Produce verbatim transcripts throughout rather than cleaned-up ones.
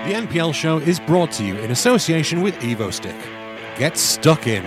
The N P L show is brought to you in association with EvoStick. Get stuck in.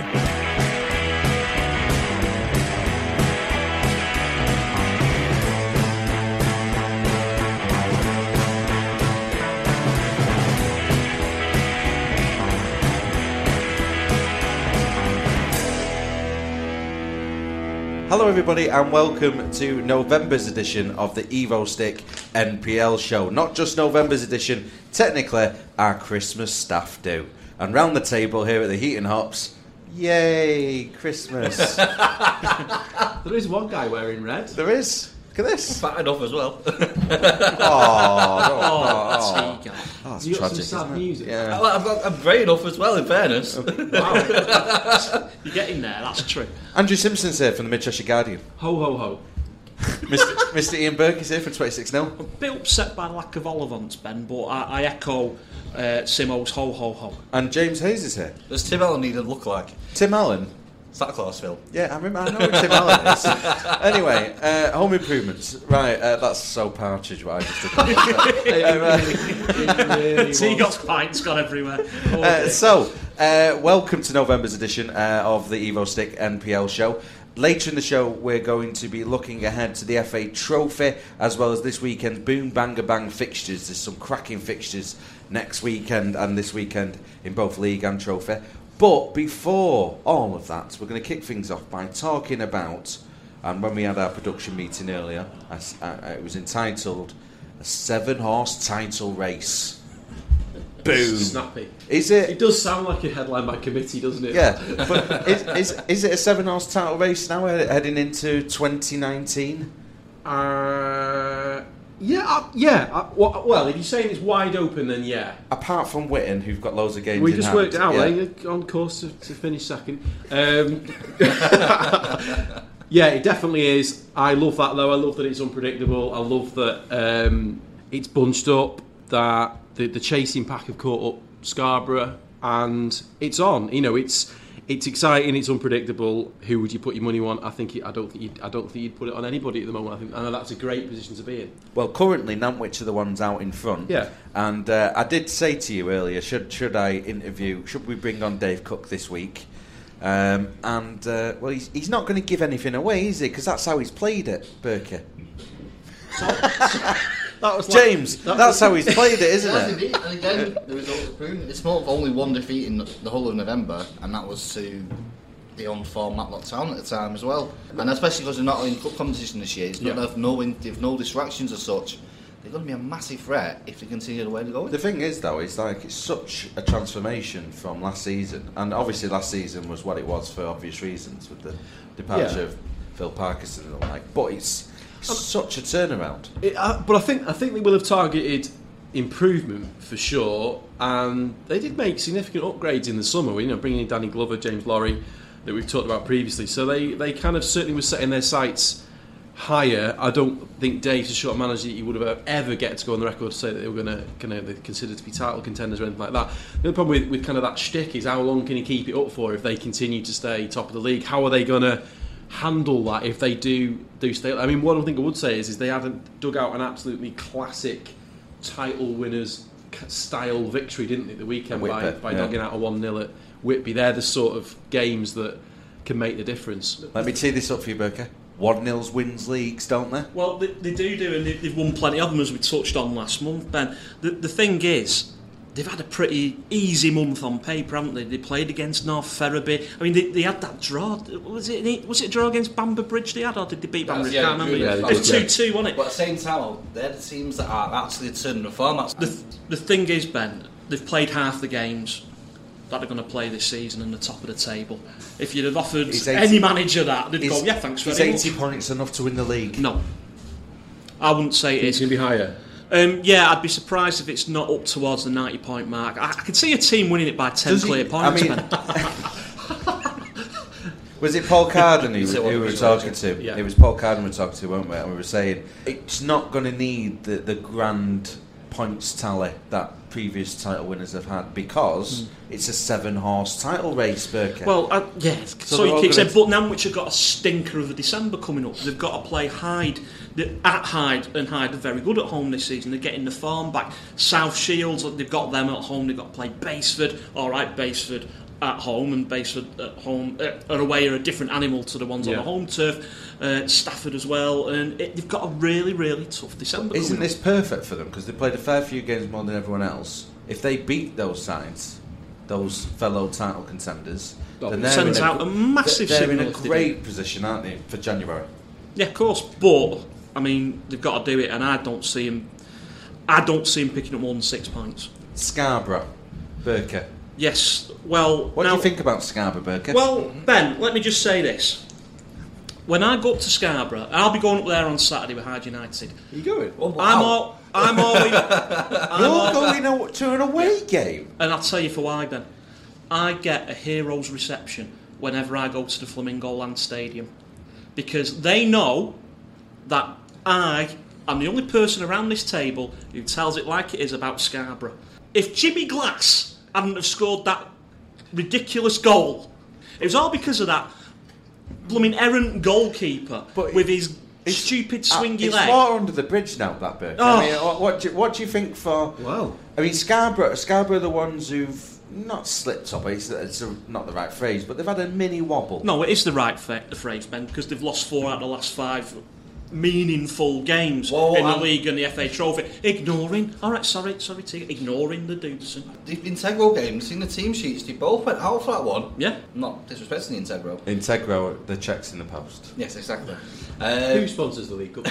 Hello everybody and welcome to November's edition of the EvoStick N P L show. Not just November's edition, technically our Christmas staff do. And round the table here at the Heat and Hops, yay, Christmas. There is one guy wearing red. There is. Look at this. Fat enough as well. Oh, oh, Oh, oh, oh, that's you got tragic, some sad isn't it? music. Yeah. I'm, I'm grey enough as well, in fairness. Wow. You're getting there, that's true. Andrew Simpson's here from the Mid-Cheshire Guardian. Ho, ho, ho. Mister Mister Ian Burke is here from twenty-six nil. I'm a bit upset by the lack of Ollivants, Ben, but I, I echo uh, Simo's ho ho ho. And James Hayes is here. Does Tim Allen need a look like? Tim Allen. Santa Claus, Phil. Yeah, I remember. I know who Tim Allen is. Anyway, uh, home improvements. Right, uh, that's so partridge what I just did. Seagull's pints got everywhere. Oh, Uh, so, uh, welcome to November's edition uh, of the EvoStick N P L show. Later in the show, we're going to be looking ahead to the F A Trophy, as well as this weekend boom, banger, bang fixtures. There's some cracking fixtures next weekend and this weekend in both League and Trophy. But before all of that, we're going to kick things off by talking about, and when we had our production meeting earlier, I, I, it was entitled A Seven Horse Title Race. Boom. Snappy. Is it? It does sound like a headline by committee, doesn't it? Yeah, but is, is, is it a seven horse title race now heading into twenty nineteen? Uh, yeah, uh, yeah. Uh, well, well, if you're saying it's wide open, then yeah. Apart from Witten, who've got loads of games We in just hand. worked it out, yeah. eh? On course to, to finish second. Um, yeah, it definitely is. I love that, though. I love that it's unpredictable. I love that um, it's bunched up, that the, the chasing pack have caught up Scarborough, and it's on. You know, it's it's exciting. It's unpredictable. Who would you put your money on? I think it, I don't think you'd, I don't think you'd put it on anybody at the moment. I think I know that's a great position to be in. Well, currently Nantwich are the ones out in front. Yeah. And uh, I did say to you earlier, should should I interview? Should we bring on Dave Cook this week? Um, and uh, well, he's he's not going to give anything away, is he? Because that's how he's played it, Burke. That was James, that that's how he's played it, isn't Yes, it? indeed. And again, the results are proving it's more of only one defeat in the whole of November, and that was to the on-form Matlock Town at the time as well. And especially because they're not in cup competition this year, it's not, Yeah. they've, no, they've no distractions as such. They're going to be a massive threat if they continue the way they're going. The thing is, though, it's like it's such a transformation from last season, and obviously last season was what it was for obvious reasons with the departure Yeah. of Phil Parkinson and the like. But it's such a turnaround. It, uh, but I think I think they will have targeted improvement for sure, and they did make significant upgrades in the summer. You know, bringing in Danny Glover, James Lorry, that we've talked about previously. So they, they kind of certainly were setting their sights higher. I don't think Dave's a short manager he would have ever get to go on the record to say that they were going to kind of consider to be title contenders or anything like that. The other problem with, with kind of that shtick is how long can he keep it up for if they continue to stay top of the league? How are they going to handle that if they do do stay? I mean, one thing I would say is is they hadn't dug out an absolutely classic title winners style victory, didn't they, the weekend by, Whitby, by yeah. dogging out a one nil at Whitby. They're the sort of games that can make the difference. Let me tee this up for you, Burke. one nil wins leagues, don't they? Well, they, they do do, and they, they've won plenty of them, as we touched on last month, Ben. The, the thing is, they've had a pretty easy month on paper, haven't they? They played against North Ferriby. I mean, they, they had that draw. Was it was it a draw against Bamber Bridge they had, or did they beat Bamber Bridge? I can't remember. yeah, It was yeah. two two, wasn't it? But at the same time, they're the teams that are actually turning the format. The, the thing is, Ben, they've played half the games that are going to play this season in the top of the table. If you'd have offered Is eighty any manager that, they'd is, go, yeah, thanks is very eighty much. points enough to win the league? No. I wouldn't say it It's is. going to be higher. Um, yeah, I'd be surprised if it's not up towards the ninety point mark. I, I could see a team winning it by ten Does he- clear points. I mean- Ben. Was it Paul Carden who, So what who we were was talking it? to? Yeah. It was Paul Carden we were talking to, weren't we? And we were saying it's not going to need the, the grand points tally that previous title winners have had because mm. it's a seven-horse title race, Burke. Well, uh, yeah, so, so you keep saying, but Nantwich have got a stinker of a December coming up. They've got to play Hyde. They're at Hyde, and Hyde are very good at home this season. They're getting the form back. South Shields, they've got them at home. They've got to play Baseford. All right, Baseford at home, and Baseford at home uh, are away are a different animal to the ones yeah. on the home turf. Uh, Stafford as well, and it, they've got a really, really tough December. Isn't this perfect for them because they played a fair few games more than everyone else? If they beat those sides, those fellow title contenders, well, then they're sends in a, out a massive they're signal. They're in a great position, aren't they, for January? Yeah, of course, but I mean they've got to do it, and I don't see him. I don't see him picking up more than six points. Scarborough, Burke. Yes. Well, what now, do you think about Scarborough, Burke? Well, Ben, let me just say this. When I go up to Scarborough, I'll be going up there on Saturday with Hyde United. Are you going? Oh, wow. I'm all, I'm always. I'm You're all, going to an away game, and I'll tell you for why. Ben, I get a hero's reception whenever I go to the Flamingo Land Stadium because they know that I am the only person around this table who tells it like it is about Scarborough. If Jimmy Glass hadn't have scored that ridiculous goal, it was all because of that blooming errant goalkeeper but with his stupid swingy uh, it's leg. It's water under the bridge now, that bit. Oh. I mean, what do, you, what do you think for... Wow. I mean, Scarborough, Scarborough are the ones who've not slipped up, it's, it's a, not the right phrase, but they've had a mini wobble. No, it is the right fa- the phrase, Ben, because they've lost four out of the last five meaningful games Whoa, in the I'm... league and the F A Trophy. Ignoring, all right, sorry, sorry, T, ignoring the Dudson. The integral games, in the team sheets, they both went out for that one. Yeah. Not disrespecting the integral. Integral, the checks in the post. Yes, exactly. Uh, Who sponsors the League Cup?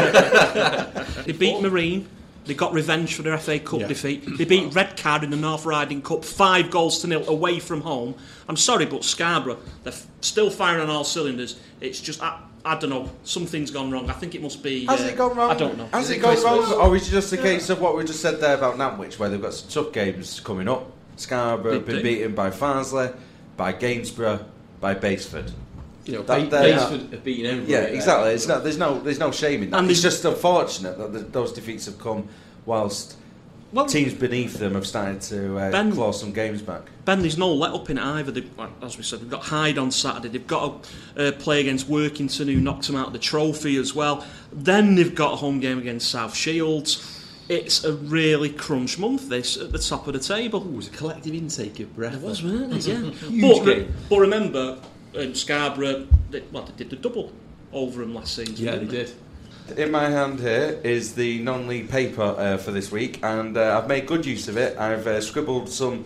Yeah? They beat Marine. They got revenge for their F A Cup yeah. defeat. They beat Redcar in the North Riding Cup, five goals to nil away from home. I'm sorry, but Scarborough, they're f- still firing on all cylinders. It's just, I, I don't know, something's gone wrong. I think it must be... Has uh, it gone wrong? I don't know. Has is it, it gone wrong? Or is it just a yeah. case of what we just said there about Nantwich, where they've got some tough games coming up? Scarborough have been beaten by Farnsley, by Gainsborough, by Baseford. You know, that, ba- Baseford have beaten everybody. Yeah, exactly. It's not, there's no there's no shame in that. And it's just unfortunate that the, those defeats have come whilst well, teams beneath them have started to uh, ben, claw some games back. Ben, there's no let up in it either. They've, like, as we said, they've got Hyde on Saturday. They've got to uh, play against Workington, who knocked them out of the trophy as well. Then they've got a home game against South Shields. It's a really crunch month, this, at the top of the table. Ooh, it was a collective intake of breath. It was, wasn't it? Yeah. Huge but, game. but remember, um, Scarborough, they, well, they did the double over them last season. Yeah, they, they did. In my hand here is the non-league paper uh, for this week, and uh, I've made good use of it. I've uh, scribbled some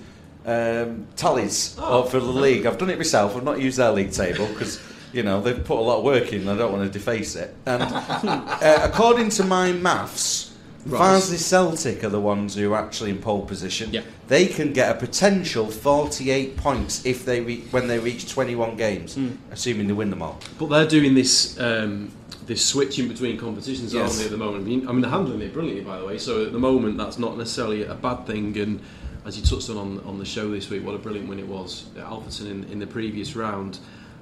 um, tallies oh. for the league. I've done it myself. I've not used their league table because, you know, they've put a lot of work in and I don't want to deface it. And uh, according to my maths, right. Farnsley Celtic are the ones who are actually in pole position. Yeah. They can get a potential forty-eight points if they re- when they reach twenty-one games, mm. assuming they win them all. But they're doing this um, this switching between competitions, yes. aren't they, at the moment? I mean, I mean, they're handling it brilliantly, by the way. So at the moment, that's not necessarily a bad thing. And as you touched on on, on the show this week, what a brilliant win it was at Alfreton in, in the previous round.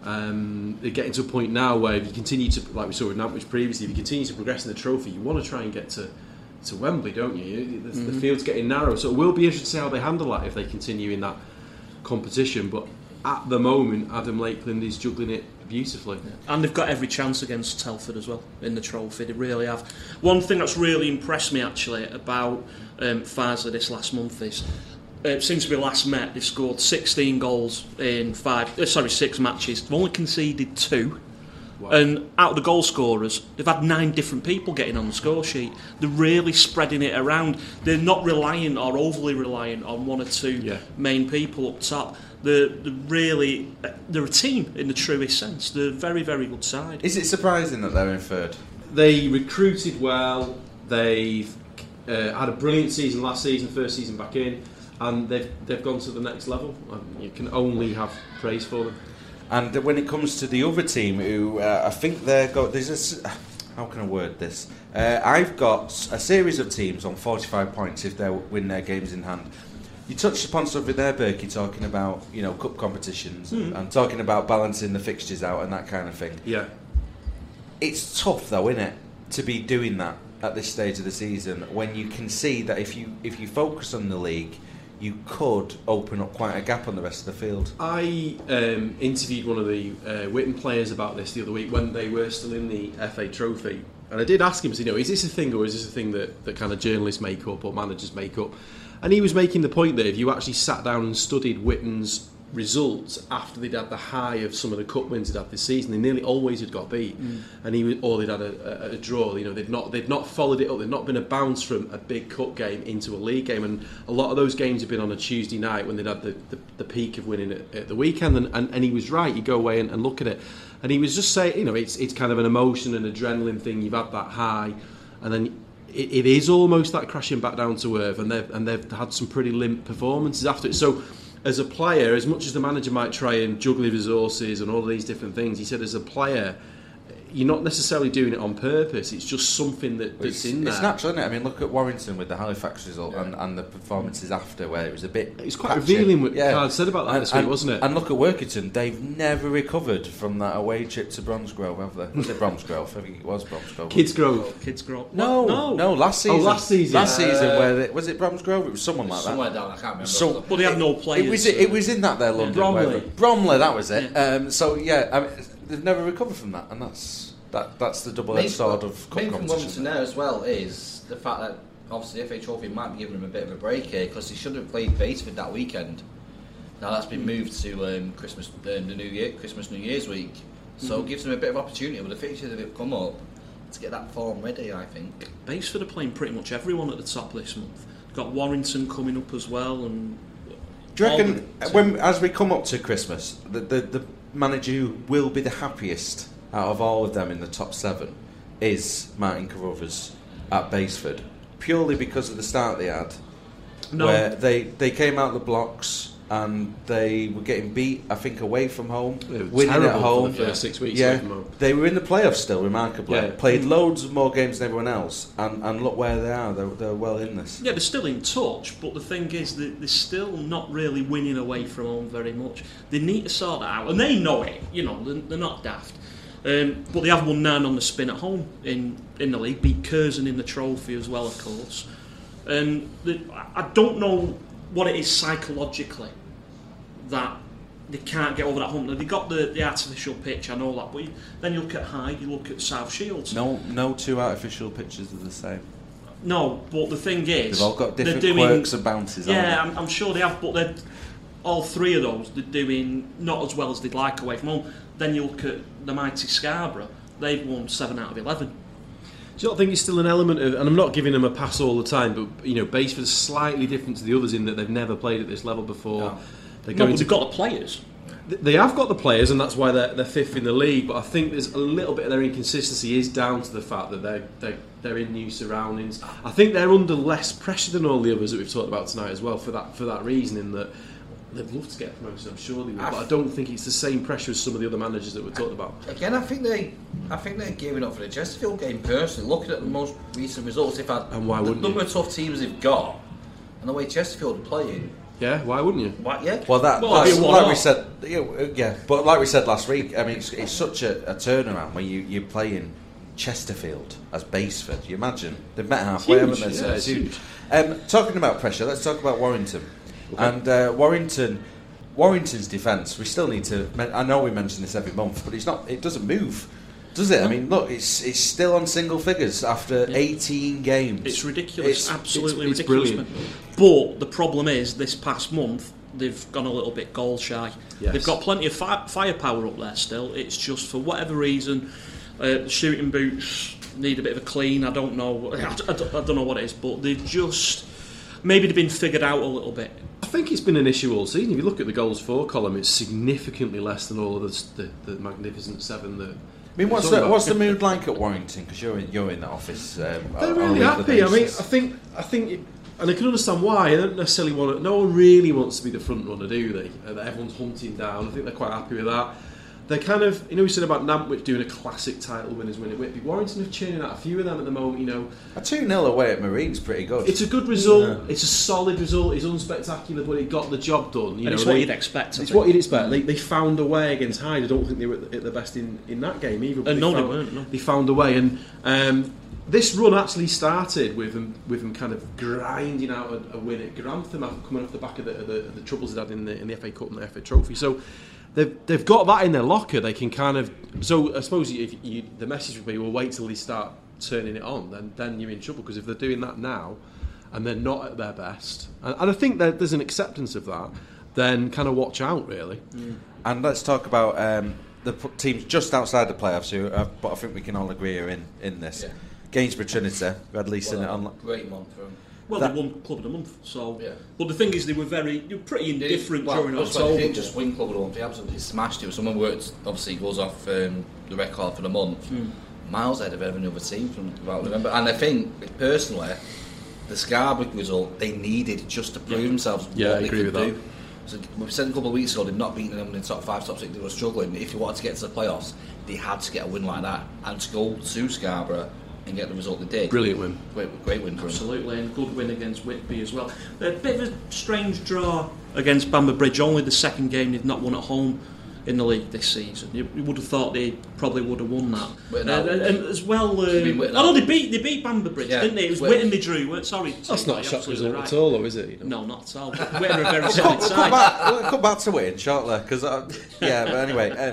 Um, they're getting to a point now where if you continue to, like we saw with Nantwich previously, if you continue to progress in the trophy, you want to try and get to to Wembley, don't you? The, mm-hmm. the field's getting narrow, so it will be interesting to see how they handle that if they continue in that competition. But at the moment, Adam Lakeland is juggling it beautifully. Yeah. And they've got every chance against Telford as well in the trophy. They really have. One thing that's really impressed me actually about um, Farnsley this last month is uh, since we last met, they've scored sixteen goals in five. Uh, sorry, six matches. They've only conceded two. Wow. And out of the goal scorers, they've had nine different people getting on the score sheet. They're really spreading it around. They're not reliant or overly reliant on one or two yeah. main people up top. They're, they're really, they're a team in the truest sense. They're a very, very good side. Is it surprising that they're in third? They recruited well. They've uh, had a brilliant season last season, first season back in, and they've they've gone to the next level. And you can only have praise for them. And when it comes to the other team, who uh, I think they're got, there's a, how can I word this? Uh, I've got a series of teams on forty-five points if they win their games in hand. You touched upon something there, Berkey, talking about you know cup competitions mm. and, and talking about balancing the fixtures out and that kind of thing. Yeah, it's tough though, isn't it, to be doing that at this stage of the season when you can see that if you if you focus on the league, you could open up quite a gap on the rest of the field? I um, interviewed one of the uh, Witten players about this the other week when they were still in the F A Trophy, and I did ask him, so, you know, is this a thing or is this a thing that, that kind of journalists make up or managers make up? And he was making the point that if you actually sat down and studied Witten's results after they'd had the high of some of the cup wins they'd had this season, they nearly always had got beat, mm. and he was, or they'd had a, a, a draw. You know, they'd not they'd not followed it up. They'd not been a bounce from a big cup game into a league game, and a lot of those games have been on a Tuesday night when they'd had the, the, the peak of winning at, at the weekend. And, and, and he was right. You go away and, and look at it, and he was just saying, you know, it's it's kind of an emotion and adrenaline thing. You've had that high, and then it, it is almost like crashing back down to earth. And they've and they've had some pretty limp performances after it. So, as a player, as much as the manager might try and juggle his resources and all of these different things, he said as a player, you're not necessarily doing it on purpose. It's just something that, that's it's, in there. It's natural, isn't it? I mean, look at Warrington with the Halifax result, yeah. and, and the performances after, where it was a bit... It's quite patchy. revealing what yeah. Card said about that and, this week, and, wasn't it? And look at Workington. They've never recovered from that away trip to Bromsgrove, have they? Was it Bromsgrove? I think it was Bromsgrove. Kidsgrove. Kidsgrove. No, no, no, last season. Oh, last season. Last Uh, season, where they, was it Bromsgrove? It was someone like somewhere that. down, I can't remember. So, well, they had no players. It was, it, it was in that there, London. Bromley. Wherever. Bromley, that was it. Yeah. Um, so, yeah, I mean, they've never recovered from that, and that's... That that's the double-edged sword of cup main thing competition. to know as well is the fact that obviously the F A Trophy might be giving him a bit of a break here because he should have played Batesford that weekend. Now that's been moved to um, Christmas, uh, the New Year, Christmas New Year's week, so Mm-hmm. it gives him a bit of opportunity with the fixtures that have come up to get that form ready. I think. Batesford are playing pretty much everyone at the top this month. Got Warrington coming up as well, and Do you reckon when as we come up to Christmas, the, the the manager who will be the happiest out of all of them in the top seven is Martin Carruthers at Batesford, purely because of the start they had, No. where they, they came out the blocks and they were getting beat, I think, away from home, It was winning at terrible home. for the first six weeks yeah, away from home. they were in the playoffs still, remarkably. Yeah. Played loads of more games than everyone else, and, and look where they are. They're, they're well in this. Yeah, they're still in touch, but the thing is that they're still not really winning away from home very much. They need to sort that out, and they know it. You know, they're, they're not daft. Um, but they have won nine on the spin at home in, in the league, beat Curzon in the trophy as well, of course. And the, I don't know what it is psychologically that they can't get over that hump. They've got the, the artificial pitch, I know that, but you, then you look at Hyde, you look at South Shields. No, no two artificial pitches are the same. No, but the thing is, They've all got different they're doing, quirks and bounces. Yeah, haven't I'm, I'm sure they have, but they're, all three of those they're doing not as well as they'd like away from home. Then you look at the mighty Scarborough; they've won seven out of eleven. Do you not think it's still an element of, and I'm not giving them a pass all the time, but you know, Batesford's slightly different to the others in that they've never played at this level before. No. They're No, going but to they've got the players. They have got the players, and that's why they're, they're fifth in the league. But I think there's a little bit of their inconsistency is down to the fact that they're they're, they're in new surroundings. I think they're under less pressure than all the others that we've talked about tonight as well. For that for that reason, in that they'd love to get promoted, I'm sure they would. But I don't think it's the same pressure as some of the other managers that we're talking about. Again, I think they, I think they're gearing up for the Chesterfield game. Personally, looking at the most recent results, if I And why the wouldn't number you? of tough teams they've got, and the way Chesterfield are playing, Yeah, why wouldn't you? why, yeah. Well, that Well, that's, it'd be a like we one-off. said, yeah, yeah. But like we said last week, I mean, it's, it's such a, a turnaround when you you're playing Chesterfield as Batesford. You imagine they've met halfway, Huge, haven't they? So yeah, it's it's huge. Um, talking about pressure, let's talk about Warrington. Okay. And uh, Warrington, Warrington's defence. We still need to. I know we mention this every month, but it's not. It doesn't move, does it? I mean, look, it's it's still on single figures after Yeah. eighteen games. It's ridiculous, It's- absolutely it's- it's ridiculous. brilliant. But the problem is, this past month they've gone a little bit goal shy. Yes. They've got plenty of fi- firepower up there still. It's just for whatever reason, uh, the shooting boots need a bit of a clean. I don't know. I don't, I don't know what it is, but they've just maybe they've been figured out a little bit. I think it's been an issue all season. If you look at the goals for column, it's significantly less than all of the, the, the magnificent seven that. I mean, what's Sorry the, about- what's the mood like at Warrington? Because you're in, you're in that office. Um, They're on a really weekly happy. I mean, I basis. think, I think, it, and I can understand why. I don't necessarily want to. No one really wants to be the front runner, do they? Uh, that everyone's hunting down. I think they're quite happy with that. They're kind of, you know, we said about Nantwich doing a classic title winners win at Whitby. Warrington are churning out a few of them at the moment. You know, a two nil away at Marine's pretty good. it's a good result. Yeah. It's a solid result. It's unspectacular, but it got the job done. You And know, it's they- what you'd expect. I It's think. what you'd expect. They, they found a way against Hyde. I don't think they were at the best in, in that game either. But Uh, no, they found, weren't, no. They found a way, and um, this run actually started with them with them kind of grinding out a, a win at Grantham after coming off the back of the, of the, of the troubles they had in the in the F A Cup and the F A Trophy. So they've they've got that in their locker. They can kind of. So I suppose if you, the message would be, well, wait till they start turning it on, then then you're in trouble, because if they're doing that now and they're not at their best, and, and I think that there's an acceptance of that, then kind of watch out, really. Mm. And let's talk about um, the p- teams just outside the playoffs, who, uh, but I think we can all agree are in, in this. Yeah. Gainsborough Trinity, we had Lisa in it on. Great month for them. Well, that, they won Club of the Month, so. Yeah. But the thing is, they were very, they were pretty indifferent well, during October. October. They didn't just win Club of the Month, they absolutely smashed it. If someone worked, obviously goes off um, the record for the month, mm. miles ahead of every other team from what I remember. And I think, personally, the Scarborough result, they needed just to prove yeah. themselves yeah, what I they agree could with do. That. So we said a couple of weeks ago they've not beaten them in the top five, top six, they were struggling. If you wanted to get to the playoffs, they had to get a win like that. And to go to Scarborough and get the result they did. Brilliant win. Great, great win for Absolutely, them. And good win against Whitby as well. A bit of a strange draw against Bamber Bridge, only the second game they've not won at home in the league this season. You, you would have thought they probably would have won that. Uh, and, and as well, uh, oh no, they beat they beat Bamber Bridge, yeah. didn't they? It was Whitton they drew. Weren't, sorry, that's not a shock result right. at all, though, is it? You know? No, not at all. Whitton are a very we'll solid come, side. We'll come, back, we'll come back to Whitton shortly, because uh, yeah. But anyway. Uh,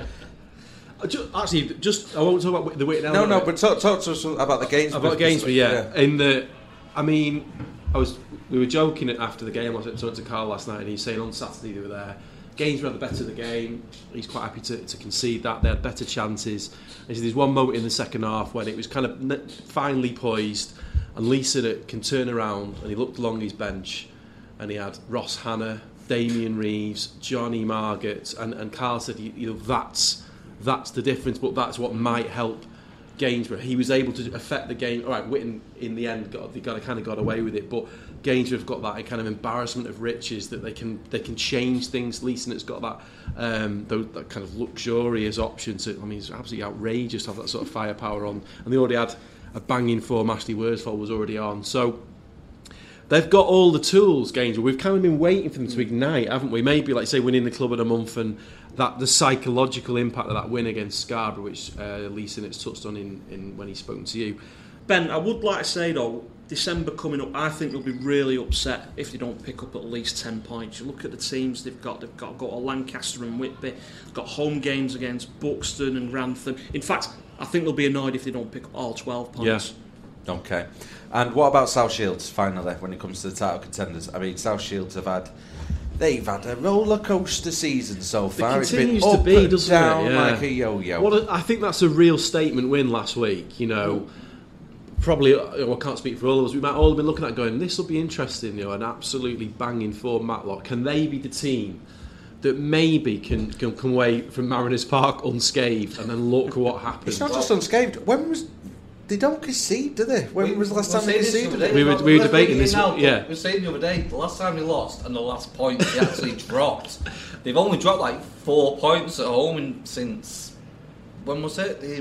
Just, actually, just I won't talk about the Whitton. No, no, but talk, talk to us about the Gainsborough. About Gainsborough, yeah. yeah. In the, I mean, I was we were joking after the game. I was talking to Carl last night, and he's saying on Saturday they were there. Gainsborough had the better of the game. He's quite happy to, to concede that they had better chances. And so there's one moment in the second half when it was kind of finely poised, and Lisa can turn around, and he looked along his bench, and he had Ross Hannah, Damien Reeves, Johnny Margaret, and, and Carl said, you, you know, that's. That's the difference, but that's what might help Gainsborough. He was able to affect the game. All right, Whitton in the end got they got kind of got away with it, but Gainsborough have got that kind of embarrassment of riches that they can they can change things. Leeson has got that um, those, that kind of luxurious option. To, I mean, it's absolutely outrageous to have that sort of firepower on, and they already had a banging form. Ashley Worsfold was already on, so. They've got all the tools, Gainsborough. We've kind of been waiting for them to ignite, haven't we? Maybe, like say, winning the Club of the Month and that the psychological impact of that win against Scarborough, which uh, Leeson has touched on in, in when he's spoken to you. Ben, I would like to say though, December coming up, I think they'll be really upset if they don't pick up at least ten points. You look at the teams they've got. They've got got Lancaster and Whitby. They've got home games against Buxton and Grantham. In fact, I think they'll be annoyed if they don't pick up all twelve points. Yeah. Okay. And what about South Shields, finally, when it comes to the title contenders? I mean, South Shields have had... They've had a roller coaster season so far. It continues it's been to up be, and doesn't down it? Yeah. like a yo-yo. What a, I think that's a real statement win last week. You know, probably well, I can't speak for all of us. We might all have been looking at it going, this will be interesting. You know, an absolutely banging form Matlock. Can they be the team that maybe can, can come away from Mariners Park unscathed, and then look what happened? It's not just unscathed. When was they don't concede, do they? When we, was the last time they conceded? We were, we were debating this. Now, yeah, we were saying the other day, the last time they lost and the last point they actually dropped. They've only dropped like four points at home in, since when was it? They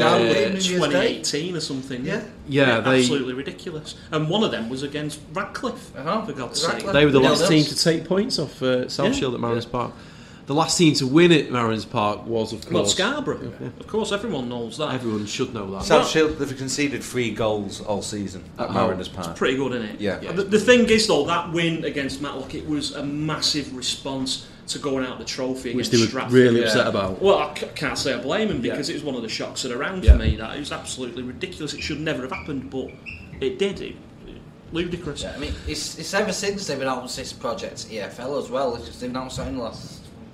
uh, twenty eighteen or something. Yeah, yeah, yeah they, absolutely ridiculous. And one of them was against Radcliffe. Uh-huh. For God's sake, they were the last else. team to take points off uh, South yeah. Shield at Mariners yeah. Park. The last team to win at Mariners Park was, of course, well, Scarborough. Yeah. Of course, everyone knows that. Everyone should know that. South Shield, they've conceded three goals all season at oh, Mariners Park. It's pretty good, isn't it? Yeah. yeah the, the thing is, though, that win against Matlock, it was a massive response to going out the trophy which against they were Stratford. really yeah. upset about. Well, I c- can't say I blame them because yeah. it was one of the shocks of the round yeah. for me. That it was absolutely ridiculous. It should never have happened, but it did. It, ludicrous. Yeah, I mean, it's, it's ever since they've announced this project E F L as well. It's they've announced it in the last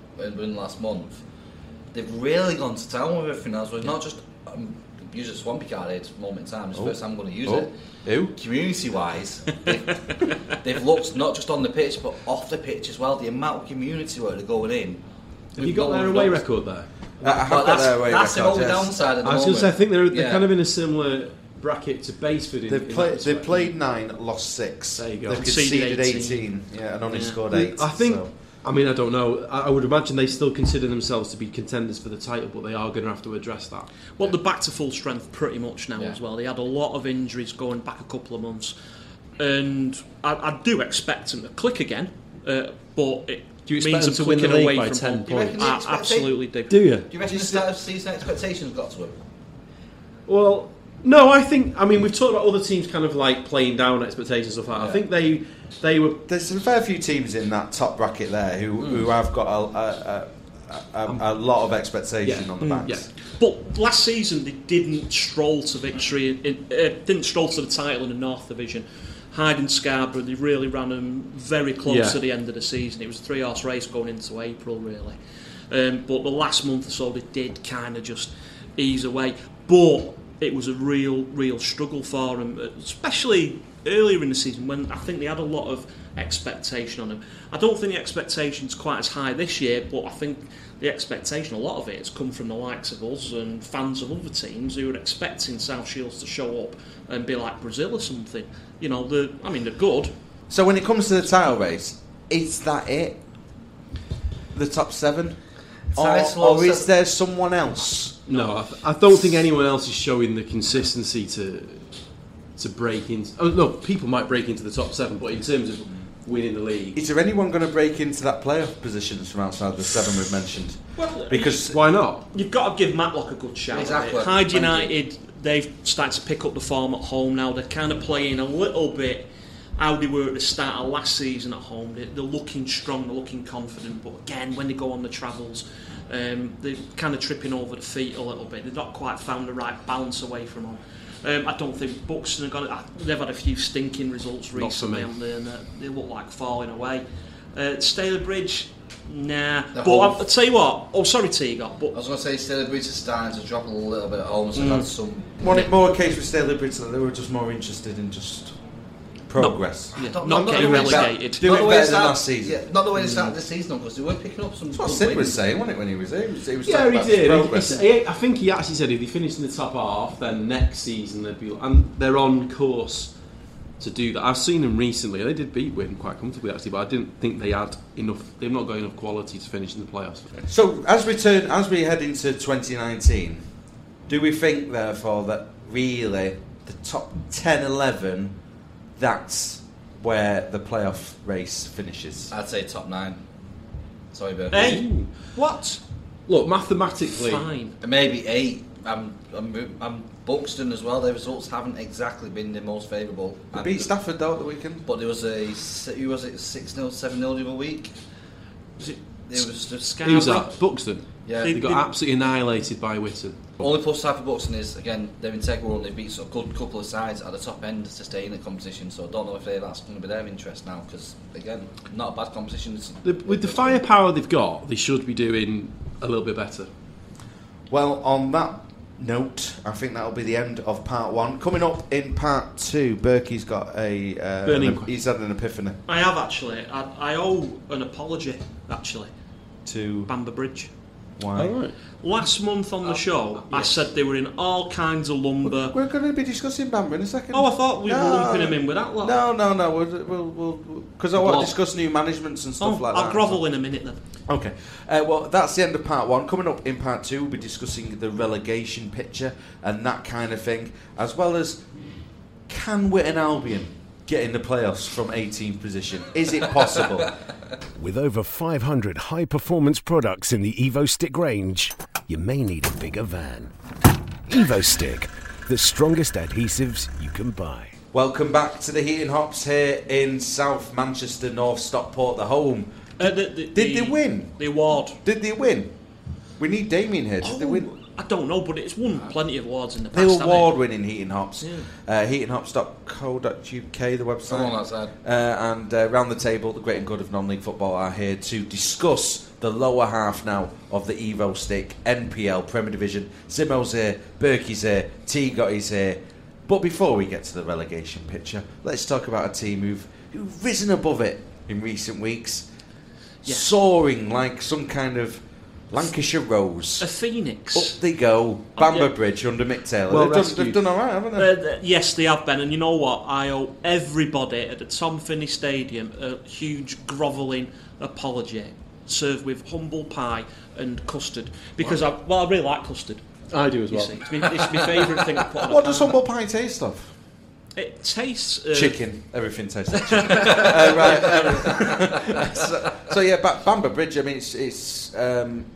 in last month. They've really gone to town with everything else. So it's yeah. not just um, use a Swampy card at this moment in time. It's the oh. first time I'm going to use oh. it. Who? Community-wise, they've, they've looked not just on the pitch but off the pitch as well. The amount of community work they're going in. Have you got their away record there? Uh, I have well, got that's their away that's record, the only yes. downside. At the I was going to say, I think they're, they're yeah. kind of in a similar bracket to Baseford. In, they've, in play, they've played nine, lost six. There you go. They've conceded eighteen, yeah, and only yeah. scored eight. I think. So. I mean, I don't know. I, I would imagine they still consider themselves to be contenders for the title, but they are going to have to address that. Well, they're back to full strength pretty much now yeah. as well. They had a lot of injuries going back a couple of months, and I, I do expect them to click again. Uh, but it do you expect means them to win the league by ten home. points? I absolutely do. Do you? Do you reckon the start of season expectations got to them? Well, No, I think. I mean, we've talked about other teams kind of like playing down expectations and stuff like that. Yeah. I think they they were. There's a fair few teams in that top bracket there who, Mm. who have got a, a, a, a, a lot of expectation Yeah. on the Mm, backs. yeah. But last season they didn't stroll to victory, in, uh, didn't stroll to the title in the North Division. Hyde and Scarborough, they really ran them very close Yeah. to the end of the season. It was a three-horse race going into April, really. Um, but the last month or so, they did kind of just ease away. But it was a real, real struggle for them, especially earlier in the season when I think they had a lot of expectation on them. I don't think the expectation's quite as high this year, but I think the expectation, a lot of it, has come from the likes of us and fans of other teams who are expecting South Shields to show up and be like Brazil or something. You know, the I mean, they're good. So when it comes to the title race, is that it? The top seven? Or, Title or is also- there someone else? No, I, th- I don't think anyone else is showing the consistency to to break into. Oh, no, people might break into the top seven, but in terms of winning the league, Is there anyone going to break into that playoff positions from outside the seven we've mentioned? Well, Because why not? you've got to give Matlock a good shout. Exactly. Hyde Thank you. United, they've started to pick up the form at home now. They're kind of playing a little bit how they were at the start of last season at home. They're, they're looking strong, they're looking confident, but again, when they go on the travels, um, they're kind of tripping over the feet a little bit. They've not quite found the right balance away from home. Um, I don't think Buxton have got it. They've had a few stinking results Not for recently, me. and they, and uh, they look like falling away. Uh, Stalybridge, nah. The But whole- I'll, I'll tell you what. Oh, sorry, Teagot, I but was going to say Stalybridge is starting to drop a little bit at home, so they've had some. one it more a case with Stalybridge that they were just more interested in just progress. yeah, Not- not not getting the way it's at- relegated. Do Not it the way better it's than at- last season. Yeah, not the way they started this season, because they were picking up some. That's what good Sid was wins. saying, wasn't it, when he was here? He was, he was Yeah, talking he about did. progress. He- he- I think he actually said if they finished in the top half, then next season they'd be. And they're on course to do that. I've seen them recently. They did beat Wynn quite comfortably, actually, but I didn't think they had enough. They've not got enough quality to finish in the playoffs. So as we turn, as we head into twenty nineteen, do we think therefore that really the top ten, eleven, that's where the playoff race finishes? I'd say top nine. Sorry, Bert. Hey, what? Look, mathematically, Fine. Maybe eight. I'm, I'm, I'm Buxton as well. Their results haven't exactly been the most favourable. They And- beat Stafford though at the weekend. But there was a si- who was it six nil, seven nil the other week. Was it It was just Sky- who's that? Buxton. yeah. They- They got absolutely annihilated by Witten. Only plus side for Buxton is again they're integral and they beat a good couple of sides at the top end to stay in the competition. So I don't know if they, that's going to be their interest now because again not a bad competition. It's- The, with the firepower they've got, they should be doing a little bit better. Well, on that note, I think that'll be the end of part one. Coming up in part two, Berkey's got a. Uh, Burning an, he's had an epiphany I have actually. I, I owe an apology actually. to Bamber Bridge. why. Last month on the show, I yes. said they were in all kinds of lumber. We're going to be discussing Bamber in a second. Oh, I thought we were No. lumping him in with that lot. No, no, no. We'll, we'll, we'll, because I want Blob. to discuss new managements and stuff Oh, like I'll that. grovel in a minute then. Okay. Uh, well, that's the end of part one. Coming up in part two, we'll be discussing the relegation picture and that kind of thing, as well as can Witten Albion get in the playoffs from eighteenth position? Is it possible? With over five hundred high-performance products in the EvoStick range, you may need a bigger van. EvoStick, the strongest adhesives you can buy. Welcome back to the Heating Hops here in South Manchester, North Stockport, the home. Uh, the, the, Did the, they win? The award. Did they win? We need Damien here. Did they win? Oh, I don't know, but it's won plenty of awards in the They past. were haven't it? award-winning Heating Hops. Yeah. Uh, heating hops dot co dot U K, the website. Come on, outside. Uh, and uh, round the table, the great and good of non-league football are here to discuss the lower half now of the Evo Stick N P L Premier Division. Simo's here, Berkey's here, T-Gotty's here. But before we get to the relegation picture, let's talk about a team who've, who've risen above it in recent weeks, Yeah. soaring like some kind of Lancashire Rose. A phoenix. Up they go, Bamber yeah. Bridge under Mick Taylor. Well they've, done, rescued. they've done all right, haven't they? Uh, th- yes, they have been, and you know what? I owe everybody at the Tom Finney Stadium a huge grovelling apology, served with humble pie and custard. Because I, well, I really like custard. I do as You well. see, it's my, it's my favourite thing to put on a What does pie. humble pie taste of? It tastes uh, Chicken. Everything tastes like chicken. uh, right. Um, so, so yeah, ba- Bamber Bridge. I mean, it's, it's um,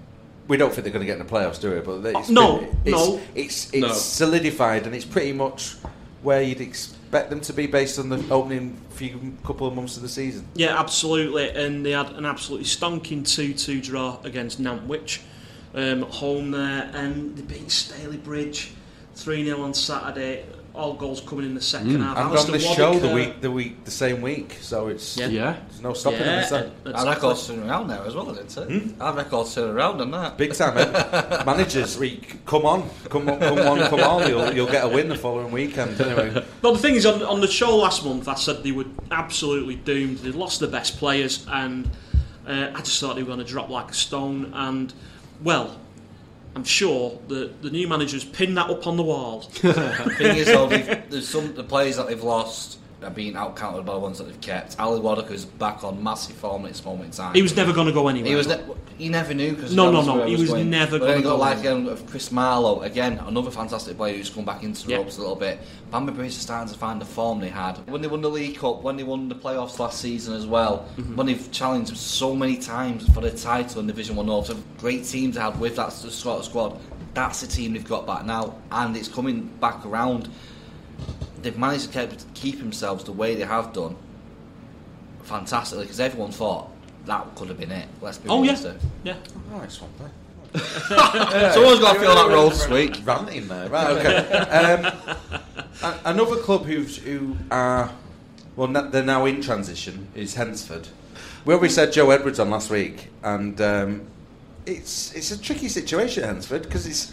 we don't think they're going to get in the playoffs, do we? But it's no, been, it's, no. It's, it's No. solidified, and it's pretty much where you'd expect them to be based on the opening few couple of months of the season. Yeah, absolutely. And they had an absolutely stonking two two draw against Nantwich um, at home there, and they beat Stalybridge three nil on Saturday. All goals coming in the second Mm. half. And on Alistair the show the Waddicker- week, the week, the same week. So it's Yeah. Yeah. there's no stopping Yeah, them. Is there? and- and Our record's turning around there as well, isn't it? Hmm? Our record's turning around on that. Big time, eh? Managers, we, come on, come on, come on, come on. You'll, you'll get a win the following weekend. Anyway, Well, the thing is, on, on the show last month, I said they were absolutely doomed. They'd lost their best players, and uh, I just thought they were going to drop like a stone. And, well, I'm sure the, the new manager's pinned that up on the wall. The thing is, though, they've- there's some the players that they've lost are being out-counted by the ones that they've kept. Ali Waddiker's back on massive form at this moment in time. He was never going to go anywhere. He was. Ne- you never knew because No, no, no, he was never But then gonna you got go like anywhere. um, Chris Marlowe again, another fantastic player who's come back into the Yeah. ropes a little bit. Bamber Bridge are starting to find the form they had when they won the League Cup, when they won the playoffs last season as well. Mm-hmm. When they've challenged so many times for the title in Division One North. So great teams they had with that sort of squad. That's the team they've got back now, and it's coming back around. They've managed to keep, keep themselves the way they have done fantastically, because everyone thought that could have been it. Let's be Oh, yeah. honest. Yeah. nice one there. Someone's got to feel that role this week. Ranting there, right? Okay. Um, a- another club who's who are well, n- they're now in transition is Hensford. We already said Joe Edwards on last week, and um, it's it's a tricky situation at Hensford because it's.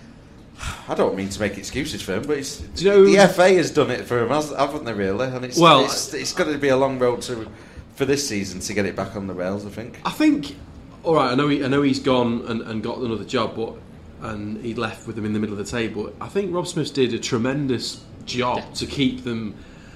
I don't mean to make excuses for him, but it's, Do you know- the F A has done it for him, has- haven't they? Really, and it's Well, it's, it's got to be a long road to for this season to get it back on the rails. I think. I think, all right. I know. He, I know he's gone and, and got another job, but and he left with them in the middle of the table. I think Rob Smith did a tremendous job Yeah. to keep them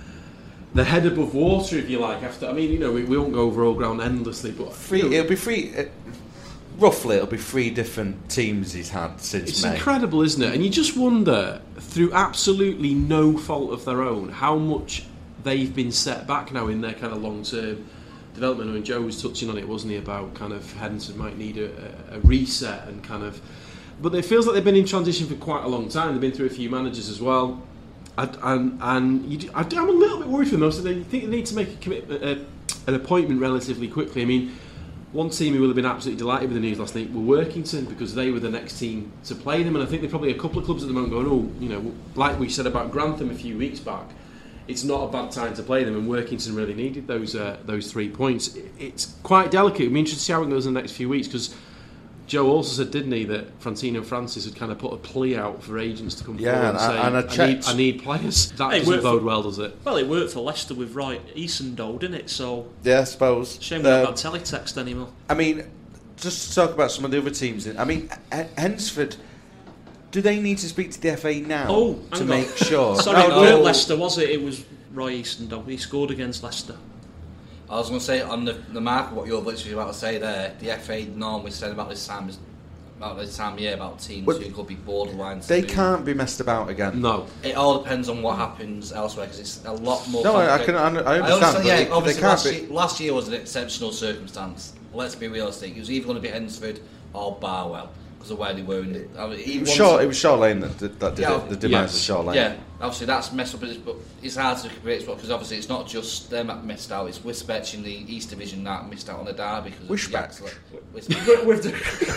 the head above water, if you like. After, I mean, you know, we, we won't go over all ground endlessly, but Three, you know, it'll be three. Uh, roughly, it'll be three different teams he's had since it's May. incredible, isn't it? And you just wonder, through absolutely no fault of their own, how much they've been set back now in their kind of long-term development. I mean, Joe was touching on it, wasn't he, about kind of Henderson might need a, a, a reset and kind of. But it feels like they've been in transition for quite a long time. They've been through a few managers as well, and and, and you do, I, I'm a little bit worried for them. So they think they need to make a commitment, uh, an appointment relatively quickly. I mean. One team who will have been absolutely delighted with the news last night were Workington, because they were the next team to play them, and I think they're probably a couple of clubs at the moment going, oh, you know, like we said about Grantham a few weeks back, it's not a bad time to play them, and Workington really needed those uh, those three points. It's quite delicate. It'll be interesting to see how it goes in the next few weeks, because Joe also said, didn't he, that Francino Francis had kind of put a plea out for agents to come Yeah, forward and and, I- say, and I I, need, checked- I need players. That Hey, doesn't work bode for- well, does it? Well, it worked for Leicester with Roy Easondoe, didn't it? So, Yeah, I suppose. shame we don't Um, have teletext anymore. I mean, just to talk about some of the other teams. I mean, H- Hensford. Do they need to speak to the F A now Oh, to hang on. make sure? Sorry, it No, weren't no. Leicester, was it? It was Roy Easondoe. He scored against Leicester. I was going to say on the, the mark of what you're literally about to say there, the F A normally said about this time is about this time of year about teams Well, who could be borderline. to They do- can't be messed about again. No. It all depends on what happens elsewhere, because it's a lot more. No, I- I complicated. can- I understand, but yeah, they- they obviously can't last, be- year, last year was an exceptional circumstance. Let's be realistic. It was either going to be Hensford or Barwell because of where they were in the. I mean, It even was once- Shaw. It was Shaw Lane that did, that did Yeah, it. The demise yes. of Shaw Lane. Yeah, obviously that's messed up, but it's hard to create because obviously it's not just them that missed out. It's Wisbech in the East Division that missed out on a derby because Wishbech? Wisbech. With the,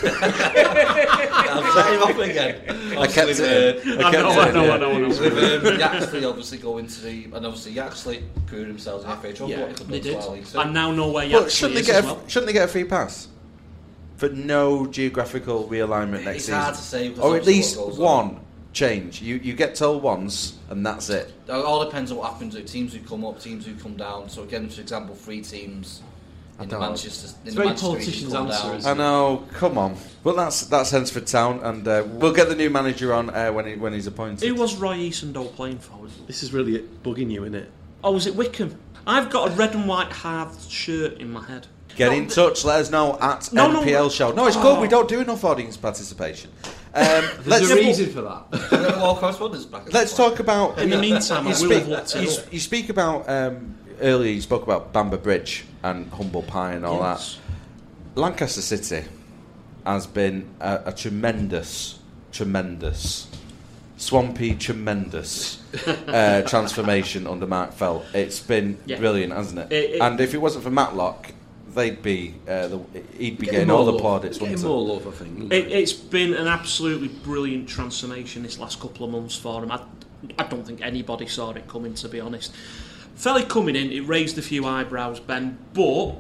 I'm setting off again. I kept Obviously, it. uh, in. I I kept know, it. I in, know, yeah. I know, I know. With um, Yaxley obviously going to the and obviously Yaxley proved themselves in the F A Trophy. yeah, what they could they do did. as well, so- And now know where But Yaxley shouldn't they is get as a, well. shouldn't they get a free pass for no geographical realignment next It's season? hard to say because or at obviously least what goes on. one change. You you get told once and that's it. It all depends on what happens with teams who come up, teams who come down. So again, for example, three teams I in the don't- Manchester, in It's the very Manchester region politician's come answer, down. isn't I know. Come on. Well, that's that's Hensford Town, and uh, we'll get the new manager on uh, when he, when he's appointed. Who was Roy Easondoe playing for? Was it? This is really bugging you, isn't it? Oh, was it Wickham? I've got a red and white halved shirt in my head. Get No, in th- touch. Let us know at No, no. N P L Show. No, it's Oh. good. We don't do enough audience participation. Um, There's let's a reason for that. We've got more correspondence back. let's talk about. In the meantime, I you will speak, have looked it you, up. you speak about um, earlier. You spoke about Bamber Bridge and Humble Pie and all Yes. that. Lancaster City has been a, a tremendous, tremendous, swampy, tremendous uh, transformation under Mark Felt. It's been Yeah. brilliant, hasn't it? It- it- and if it wasn't for Matlock, they'd be uh, the, he'd be Get getting him all the love. plaudits, Get wouldn't him he? more love, I think. It, it's been an absolutely brilliant transformation this last couple of months for him. I, I don't think anybody saw it coming, to be honest. Felly coming in, it raised a few eyebrows, Ben, but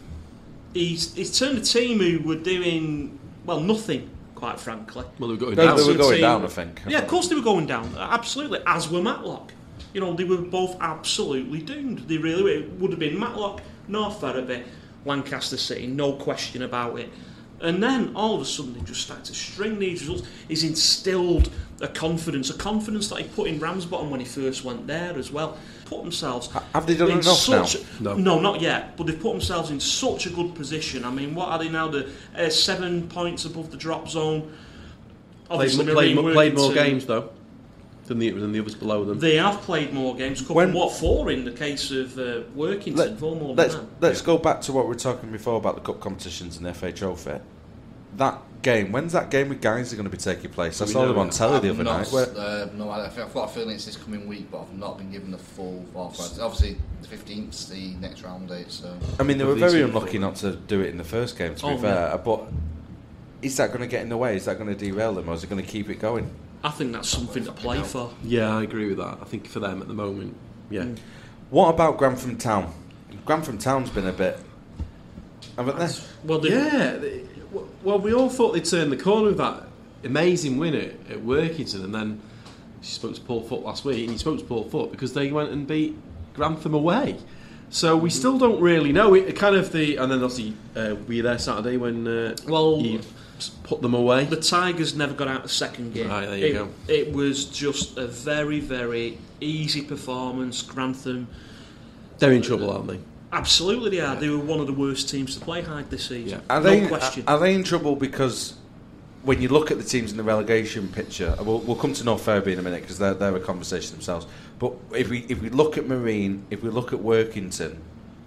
he's, he's turned a team who were doing, well, nothing, quite frankly. Well, they've got They, down. they were Team- going down, I think. Yeah, of course they were going down, absolutely, as were Matlock. You know, they were both absolutely doomed. They really were. It would have been Matlock, North Ferriby, Lancaster City, no question about it. And then all of a sudden they just started to string these results. He's instilled a confidence, a confidence that he put in Ramsbottom when he first went there as well. Put themselves. Have they done in enough such, now? No. no, not yet. But they've put themselves in such a good position. I mean, what are they now? The uh, seven points above the drop zone. Played, Obviously, played, Marine played more Worthington- games, though, than the, than the others below them. They have played more games. Couple, When- what, four in the case of uh, Workington? Let, four more let's than that. let's go back to what we were talking before about the cup competitions and the F A Trophy. That game, when's that game with Guys are going to be taking place? I We saw know them on it. telly the I've other not, night. Where, uh, no, I- I've got a feeling it's this coming week, but I've not been given the full authorisation. Obviously, the fifteenth is the next round date, so... I mean, they were Of these very two unlucky before. not to do it in the first game, to be Oh, fair. But is that going to get in the way? Is that going to derail them, or is it going to keep it going? I think that's something to play for. Yeah, I agree with that. I think for them at the moment, yeah. Mm. What about Grantham Town? Grantham Town's been a bit, haven't they? Well, they, Yeah, they, w- well, we all thought they'd turn the corner with that amazing win at, at Workington, and then she spoke to Paul Foot last week, and he spoke to Paul Foot because they went and beat Grantham away. So we still don't really know. It kind of the, and then obviously uh, were you there Saturday when uh, Well, you put them away? the Tigers never got out the second game. Right, there you it, go. It was just a very, very easy performance. Grantham, They're in trouble, aren't they? absolutely they are. They were one of the worst teams to play Hyde this season. Are no they question. are they in trouble because when you look at the teams in the relegation picture, we'll, we'll come to North Ferriby in a minute because they're, they're a conversation themselves. But if we if we look at Marine, if we look at Workington,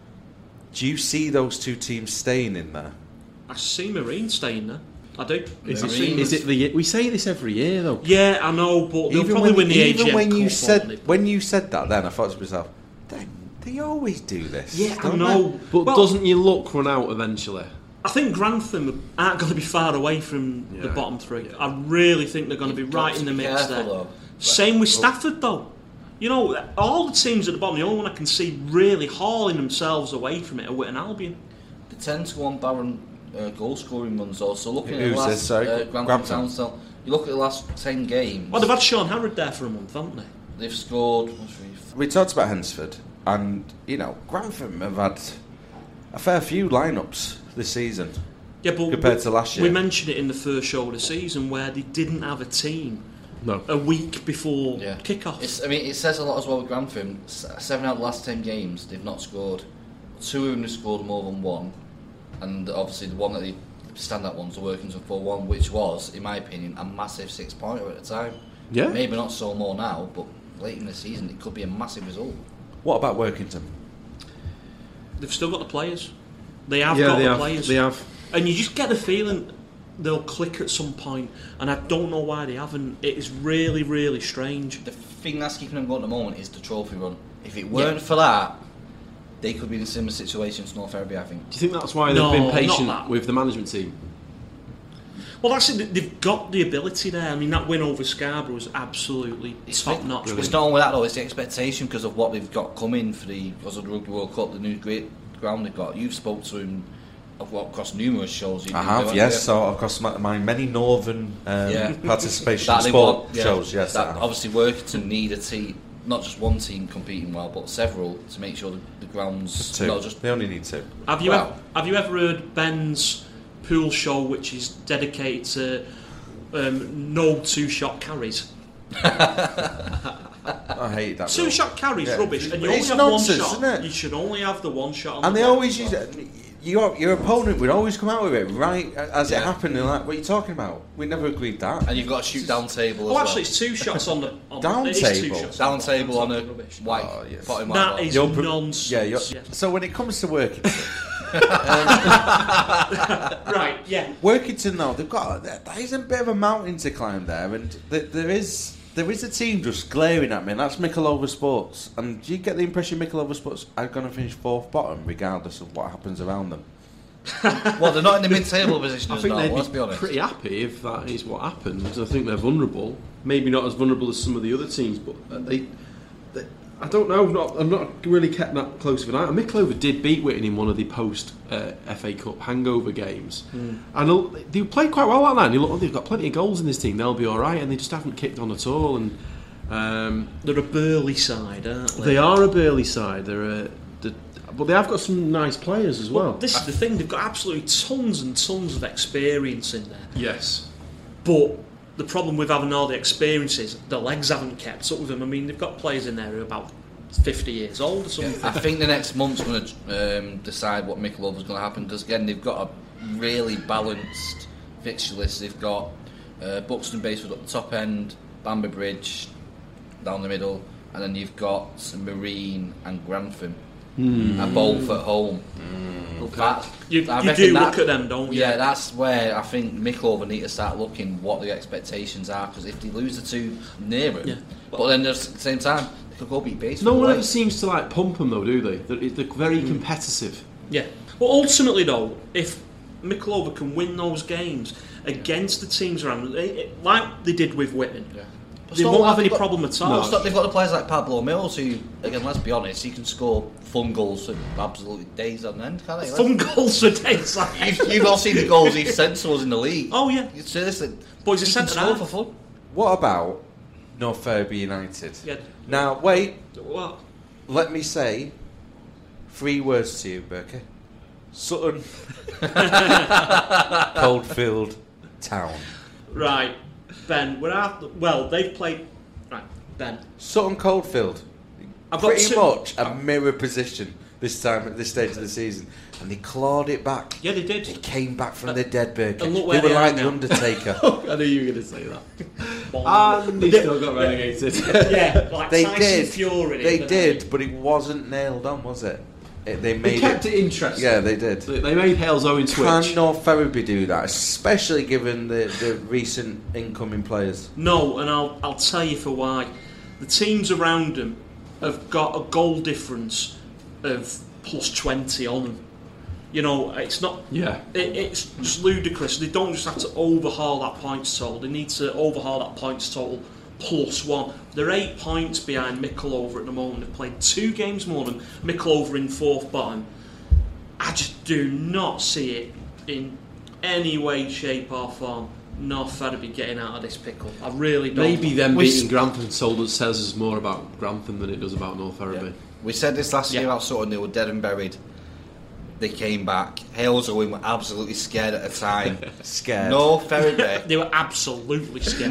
do you see those two teams staying in there? I see Marine staying there. I do. Is I it, see is it the? We say this every year though. Yeah, I know, but they'll probably when, win the even A G M when you Cup, said won't they? when you said that, then I thought to myself, they, they always do this. Yeah, I don't know. they? But Well, doesn't your luck run out eventually? I think Grantham aren't going to be far away from the Yeah. bottom three. Yeah. I really think they're going to be You've right got in to the be mix careful, there. though. Same with Stafford, though. You know, all the teams at the bottom, the only one I can see really hauling themselves away from it are Witton Albion. They tend to go on barren uh, goal scoring runs also. Looking at Who's the last this, sorry? uh, Grantham? Grantham Town still, you look at the last ten games, Well, they've had Sean Harrod there for a month, haven't they? they've scored one, three, four, We talked about Hensford, and you know Grantham have had a fair few lineups this season. Yeah, but Compared we, to last we year. mentioned it in the first show of the season where they didn't have a team No. a week before yeah. kick-off. It's, I mean, it says a lot as well with Grantham. S- Seven out of the last ten games, they've not scored. Two of them have scored more than one, and obviously the one that they standout ones are working to four one, which was, in my opinion, a massive six pointer at the time. Yeah. Maybe not so more now, but late in the season, it could be a massive result. What about Workington? They've still got the players. They have yeah, got they the have. players. They have. And you just get the feeling they'll click at some point, and I don't know why they haven't. It is really, really strange. The thing that's keeping them going at the moment is the trophy run. If it weren't for that, they could be in a similar situation to North Ferriby, I think. Do you think that's why No, they've not been patient that. with the management team? Well, that's it. They've got the ability there. I mean, that win over Scarborough was absolutely top notch. It's not only that though; it's the expectation because of what they've got coming for the because of the Rugby World Cup, the new great ground they've got. You've spoke to him of what across numerous shows. You I do, have, haven't yes. you? So across my, my many northern um, Yeah. participation That they sport want, yeah, shows, yes. I That have. obviously Workington need a team, not just one team competing well, but several to make sure the, the grounds Two. not just. They only need two. Have you Well- ever, have you ever heard Ben's pool show, which is dedicated to um, no two-shot carries? I hate that. rule. Two-shot carries Yeah. rubbish, and you It's only have nonsense, one shot. isn't it? You should only have the one shot. On And the they ball. always use it. Your, your opponent would always come out with it right as it Yeah. happened. And like, what are you talking about? We never agreed that. And you've got to shoot down table as Oh, well. actually, it's two shots on the on Down it is table? Two shots down on the table ball. on a Rubbish. white Oh, yes. bottom That white is You're pro- nonsense. Yeah. You're, Yes. So when it comes to working, Right, yeah. Workington, though, they've got that is a bit of a mountain to climb there, and th- there is there is a team just glaring at me, and that's Mikolova Sports. And do you get the impression Mikolova Sports are going to finish fourth bottom, regardless of what happens around them? Well, they're not in the mid-table position. I as think well, they'd let's be, be honest. pretty happy if that is what happens. I think they're vulnerable. Maybe not as vulnerable as some of the other teams, but they. they I don't know. I've not, I've not really kept that close of an eye. Mikolova did beat Witton in one of the post uh, F A Cup hangover games, mm. and they played quite well like that. And they look, they've got plenty of goals in this team. They'll be all right, and they just haven't kicked on at all. And um, they're a burly side, aren't they? They are a burly side. They're a, they're, but they have got some nice players as well. well. This is the thing. They've got absolutely tons and tons of experience in there. Yes, but the problem with having all the experience is the legs haven't kept up with them. I mean, they've got players in there who are about fifty years old or something. I think the next month's going to um, decide what Mikelova's going to happen, because again they've got a really balanced fixture list. They've got uh, Buxton Basford at the top end, Bamber Bridge down the middle, and then you've got Marine and Grantham mm. are both at home. Mm. Okay. That, you you do that, look at them, don't you? Yeah, that's where I think Mikolova need to start looking what the expectations are, because if they lose the two near them, yeah. but then at the same time they could go beat Basford. No one away. ever seems to like pump them though, do they? They're, they're very mm. competitive. Yeah. Well, ultimately though, if Mikolova can win those games against the teams around, like they did with Witton, yeah. they won't have any got, problem at all. No, they've got the players like Pablo Mills, who, again, let's be honest, he can score fun goals for absolutely days on end, can't he? Fun goals for days. you've, you've all seen the goals he's sent to us in the league. Oh yeah. Seriously, boys, he can score for fun. What about North Ferriby United? Yeah. Now wait. What? Let me say three words to you, Burke. Sutton, Coldfield Town. Right, Ben. We're out. Well, they've played. Right, Ben. Sutton Coldfield. I've Pretty got much a mirror position this time at this stage of the season, and they clawed it back. Yeah, they did. They came back from uh, the dead, Burke. They were they like the now. Undertaker. I knew you were going to say that. And they still got relegated. Yeah, like they Tyson did. Fury. They did, they? But it wasn't nailed on, was it? it they made they kept it, it interesting. Yeah, they did. They, they made Hale's own switch. Can North Ferriby do that, especially given the, the recent incoming players? No, and I'll I'll tell you for why. The teams around them have got a goal difference of plus twenty on them. You know, it's not. Yeah. It, it's just ludicrous. They don't just have to overhaul that points total. They need to overhaul that points total plus one. They're eight points behind Mikolova at the moment. They've played two games more than Mikolova in fourth bottom. I just do not see it in any way, shape or form. North Ferriby getting out of this pickle. I really don't. Maybe them we beating s- Grantham told us says us more about Grantham than it does about North Ferriby. Yeah. We said this last yeah. year about Sutton, they were dead and buried. They came back. Hales Owen were absolutely scared at the time. Scared. North Ferriby. They were absolutely scared.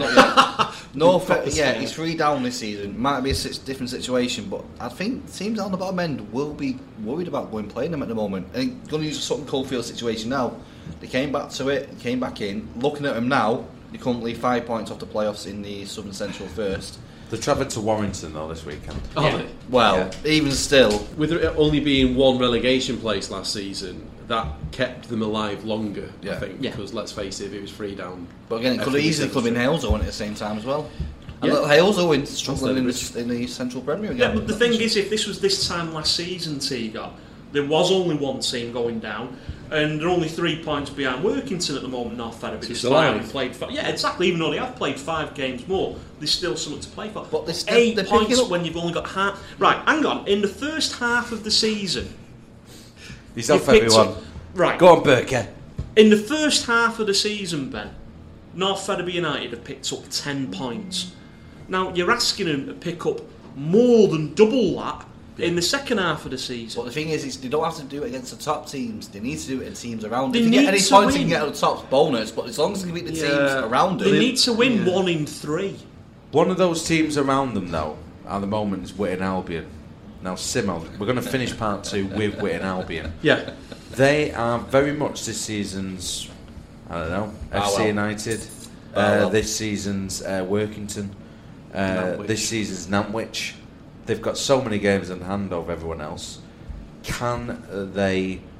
North Ferriby, yeah, he's three down this season. Might be a different situation, but I think teams on the bottom end will be worried about going playing them at the moment. I think going to use a Sutton Coldfield situation now. They came back to it, came back in. Looking at them now, they currently five points off the playoffs in the Southern Central first. They're travelling to Warrington though this weekend. Oh, Yeah. they? Well, Yeah. even still, With there only being one relegation place last season, that kept them alive longer, Yeah. I think. Yeah. Because let's face it, if it was three down. but again, it could have easily come in Hales Owen at the same time as well. And Yeah. little Hales Owen struggling in That's the, in the Central Premier Yeah, again. but the thing is, if this was this time last season, T-Gar, there was only one team going down, and they're only three points behind Workington at the moment, North Ferriby. So it's despite alive. having played five. Yeah, exactly. Even though they have played five games more, there's still something to play for. But they're still- eight they're points picking up- when you've only got half. Right, hang on. In the first half of the season, Yourself, you picked everyone. up- right. Go on, Burke. In the first half of the season, Ben, North Ferriby United have picked up ten points. Now you're asking them to pick up more than double that in the second half of the season. But the thing is, is, they don't have to do it against the top teams. They need to do it against teams around. They if you need get any to points, you win. can get at the top bonus. But as long as they beat the Yeah. teams around They them, need to win Yeah. one in three. One of those teams around them, though, at the moment is Witton Albion. Now, Simo, we're going to finish part two with Witton Albion. Yeah. They are very much this season's, I don't know, Ah, F C well. United. Ah, uh, well. This season's uh, Workington. Uh, Nantwich. this season's Nantwich. They've got so many games in hand over everyone else. Can they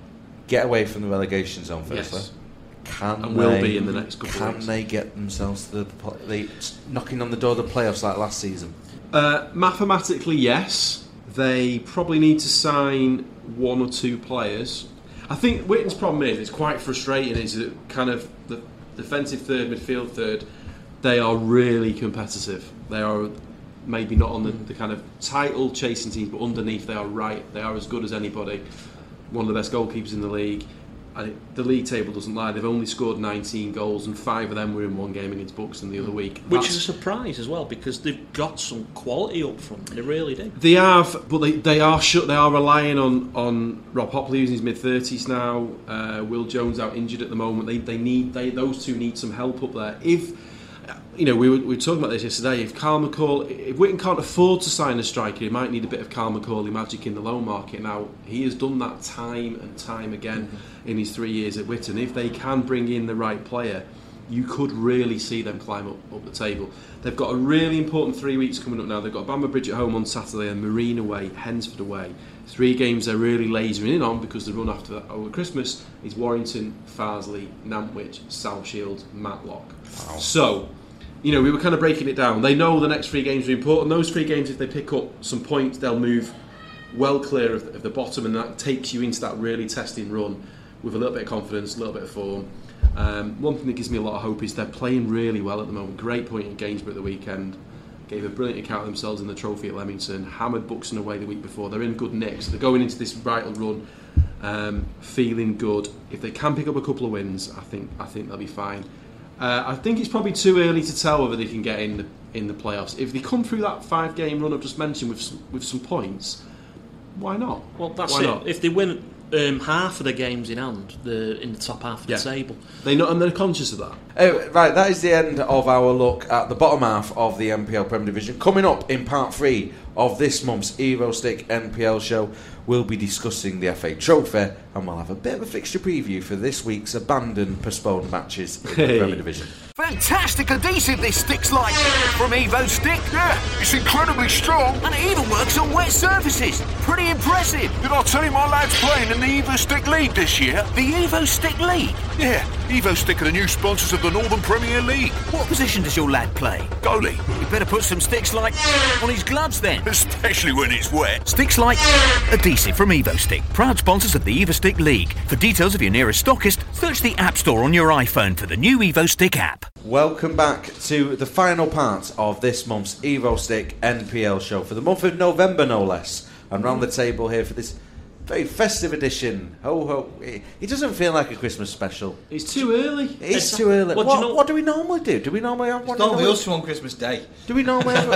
get away from the relegation zone firstly. Yes. Can And they, will be in the next couple of Can weeks. they get themselves to the pl- they, knocking on the door of the playoffs like last season? Uh, mathematically, yes. They probably need to sign one or two players. I think Witten's problem is it's quite frustrating. Is that kind of the defensive third, midfield third, they are really competitive. They are maybe not on the, the kind of title chasing teams, but underneath they are right. They are as good as anybody. One of the best goalkeepers in the league. And it, the league table doesn't lie. They've only scored nineteen goals, and five of them were in one game against Buxton the other week. Which That's- is a surprise as well, because they've got some quality up front. They really do. They have, but they, they are shut. They are relying on, on Rob Hopley, who's in his mid thirties now. Uh, Will Jones out injured at the moment. They they need they those two need some help up there. If you know, we were, we were talking about this yesterday. If Carl McCauley, if Witten can't afford to sign a striker, he might need a bit of Carl McCauley magic in the loan market. Now he has done that time and time again mm-hmm. in his three years at Witten. If they can bring in the right player, you could really see them climb up, up the table. They've got a really important three weeks coming up now. They've got Bamber Bridge at home on Saturday and Marine away, Hensford away. Three games they're really lasering in on because the run after that over Christmas is Warrington, Farsley, Nantwich, South Shields, Matlock. Wow. So, you know, we were kind of breaking it down. They know the next three games are important. Those three games, if they pick up some points, they'll move well clear of the, of the bottom, and that takes you into that really testing run with a little bit of confidence, a little bit of form. Um, one thing that gives me a lot of hope is they're playing really well at the moment. Great point in Gainsborough at the weekend. Gave a brilliant account of themselves in the trophy at Leamington. Hammered Buxton away the week before. They're in good nick. So they're going into this vital run um, feeling good. If they can pick up a couple of wins, I think I think they'll be fine. Uh, I think it's probably too early to tell whether they can get in the in the playoffs. If they come through that five game run I've just mentioned with some, with some points, why not? Well, that's why it. Not? If they win um, half of the games in hand, they're in the top half of Yeah. the table. They know, and they're conscious of that. Uh, right, that is the end of our look at the bottom half of the N P L Premier Division. Coming up in part three of this month's EvoStick N P L show, we'll be discussing the F A Trophy, and we'll have a bit of a fixture preview for this week's abandoned, postponed matches in Hey. the Premier Division. Fantastic adhesive this sticks like from EvoStick. Yeah, it's incredibly strong. And it even works on wet surfaces. Pretty impressive. Did I tell you my lad's playing in the EvoStick League this year? The EvoStick League. Yeah, EvoStick are the new sponsors of the Northern Premier League. What position does your lad play? Goalie, You better put some sticks like on his gloves then. especially when it's wet. Sticks like adhesive from EvoStick. Proud sponsors of the EvoStick League. For details of your nearest stockist, search the App Store on your iPhone for the new EvoStick app. Welcome back to the final part of this month's EvoStick N P L show for the month of November, no less. And round the table here for this very festive edition. Ho ho! It, it doesn't feel like a Christmas special. It's too early. It's too early. Well, what, do you know- what do we normally do? Do we normally have one? in Normally the us two on Christmas Day. Do we normally have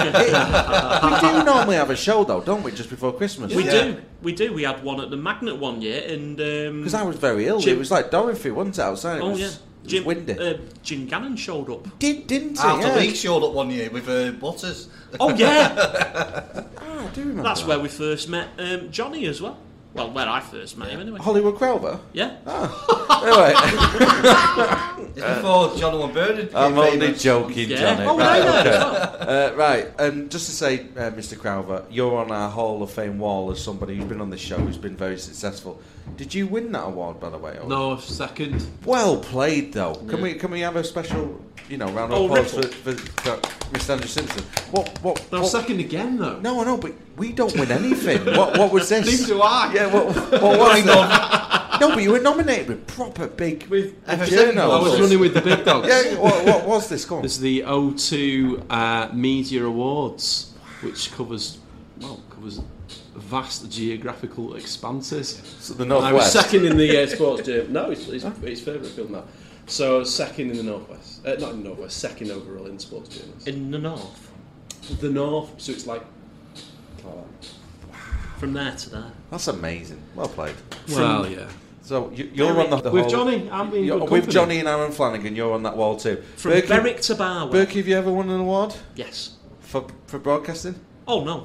a, we do normally have a show though, don't we? Just before Christmas. We Yeah. do, we do. We had one at the Magnet one year, and um, Because I was very ill. Jim- It was like Dorothy, wasn't it? Outside. It oh was, yeah, it was Jim, windy. uh, Jim Gannon showed up. Did didn't he? After Yeah. League showed up one year with uh, Butters. Oh yeah, Oh, I do remember. that's that. where we first met um, Johnny as well. Well, where I first met him anyway. Hollywood Crover. Yeah. Anyway, It's before John Owen Burnham became I'm only famous. joking, Yeah. Johnny. Oh, right, yeah, okay. yeah. Uh, right, and just to say, uh, Mister Crowther, you're on our Hall of Fame wall as somebody who's been on this show, who's been very successful. Did you win that award, by the way? Or- No, second. Well played, though. Can we can we have a special, you know, round of Oh, applause for, ripple. for, for Mister Andrew Simpson? What what? No, what second again though. no, I know, but we don't win anything. what what was this? Neither do I. Yeah, what, what was that? No, but you were nominated with proper big With F A journals. I was running with the big dogs. Yeah, what, what was this called? It's the O two uh, Media Awards, which covers well covers vast geographical expanses. So the I was Northwest. second in the uh, sports journal. No, it's, it's, it's favourite film now. So I was second in the Northwest. Uh, not in the Northwest, second overall in sports journals. In the north, the North, so it's like. from there to there. That's amazing. Well played. Well, yeah. So you, you're on the, the With whole, Johnny, I'm in you're- good with company. Johnny and Aaron Flanagan, you're on that wall too. From Berkey, Berwick to Barwell. Berkey, have you ever won an award Yes. for for broadcasting? Oh no.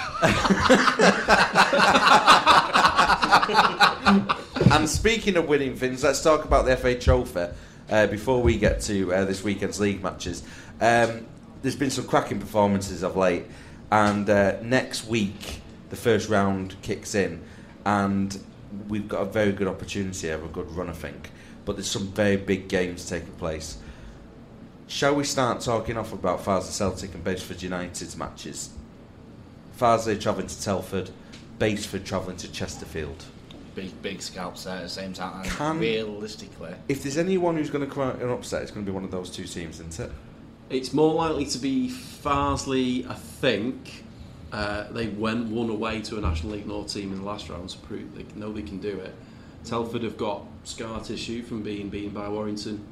And speaking of winning things, let's talk about the F A Trophy uh, before we get to uh, this weekend's league matches. Um, there's been some cracking performances of late, and uh, next week the first round kicks in, and we've got a very good opportunity here, a good run, I think. But there's some very big games taking place. Shall we start talking off about Farsley Celtic and Baseford United's matches? Farsley travelling to Telford, Baseford travelling to Chesterfield. Big, big scalps there at the same time. And Can, realistically, if there's anyone who's going to come out in an upset, it's going to be one of those two teams, isn't it? It's more likely to be Farsley, I think. Uh, they went one away to a National League North team in the last round to prove they know they can do it. Telford have got scar tissue from being beaten by Warrington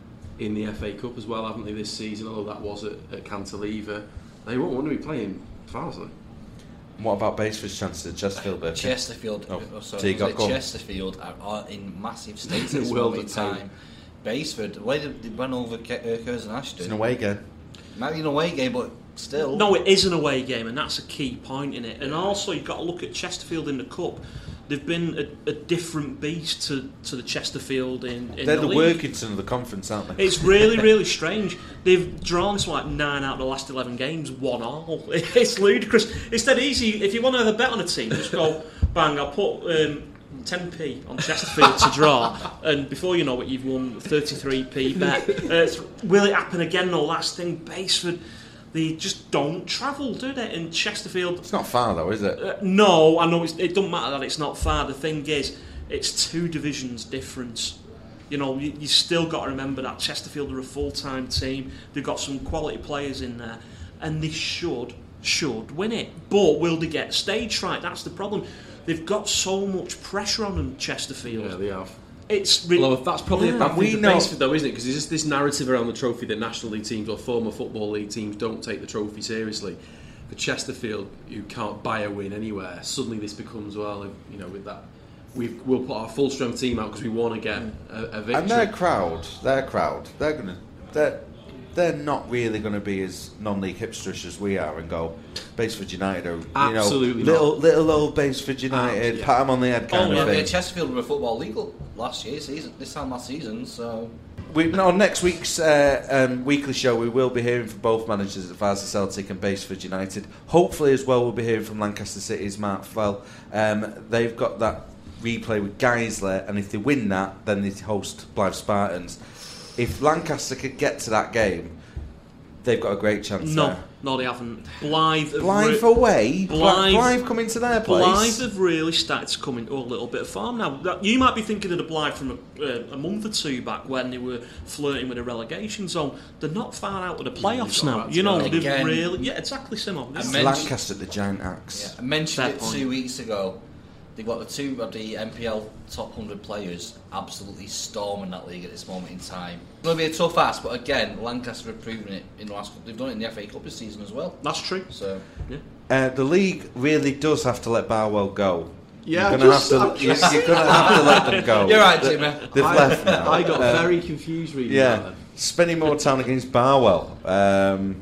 in the F A Cup as well, haven't they, this season, although that was at, at Cantilever. They won't want to be playing Farsley. And what about Baseford's chances at Chesterfield, Birkin? Chesterfield, oh, oh, sorry, so you got Chesterfield are, are in massive states at this moment in time. Baseford, the way they, they went over Ke- uh, Curzon Ashton. It's an away game. Might be an away game, but still. No, it is an away game, and that's a key point in it. And also, you've got to look at Chesterfield in the Cup. They've been a, a different beast to, to the Chesterfield in, in They're the, the, the Workington of the conference, aren't they? It's really, really strange. They've drawn to like nine out of the last eleven games, one all. It's ludicrous. It's dead easy. If you want to have a bet on a team, just go, bang, I'll put um, ten p on Chesterfield to draw, and before you know it, you've won thirty-three p bet. Uh, will it happen again? No, last thing, Baseford, they just don't travel, do they? In Chesterfield, it's not far though, is it? Uh, no, I know it's, it doesn't matter that it's not far. The thing is, it's two divisions difference. You know, you, you still got to remember that Chesterfield are a full-time team. They've got some quality players in there, and they should should win it. But will they get stage fright? That's the problem. They've got so much pressure on them, Chesterfield. Yeah, they have. It's really, well, that's probably yeah. a bad we thing for know. Baseford, though, isn't it? Because there's just this narrative around the trophy that National League teams or former Football League teams don't take the trophy seriously. For Chesterfield, who can't buy a win anywhere, suddenly this becomes, well, you know, with that, we've, we'll put our full strength team out because we want to get a, a victory. And their crowd, their crowd, they're gonna, they're, they're not really going to be as non-league hipsterish as we are and go, Baseford United are, you Absolutely know, little not. little old Baseford United, Uh, yeah. pat them on the head kind Oh, of yeah, thing. yeah, Chesterfield were a football league last year, season, this time last season, so. We, on next week's uh, um, weekly show, we will be hearing from both managers at Farsley Celtic and Baseford United. Hopefully, as well, we'll be hearing from Lancaster City's Mark Fell. Um, they've got that replay with Geisler, and if they win that, then they host Blythe Spartans. If Lancaster could get to that game, they've got a great chance no, there. no, they haven't. Blythe, have Blythe re- away? Blythe, Blythe coming to their place? Blythe have really started to come into a little bit of form now. That- You might be thinking of the Blythe from a, uh, a month or two back when they were flirting with a relegation zone. They're not far out of the playoffs now. You know, they've Again. really... Yeah, exactly, Simon. And It's mention- Lancaster, the giant axe. Yeah, I mentioned Fair it point. two weeks ago. They've got the two of the N P L top one hundred players absolutely storming that league at this moment in time. It's going to be a tough ask, but again, Lancaster have proven it in the last couple. They've done it in the F A Cup this season as well. That's true. So, yeah. Uh, the league really does have to let Barwell go. Yeah, you're going just- to have to. You're, you're going to have to let them go. You're right, They- Jimmy. They've I, left now. I got Uh, very confused reading that Yeah, then. spending more time against Barwell. Um,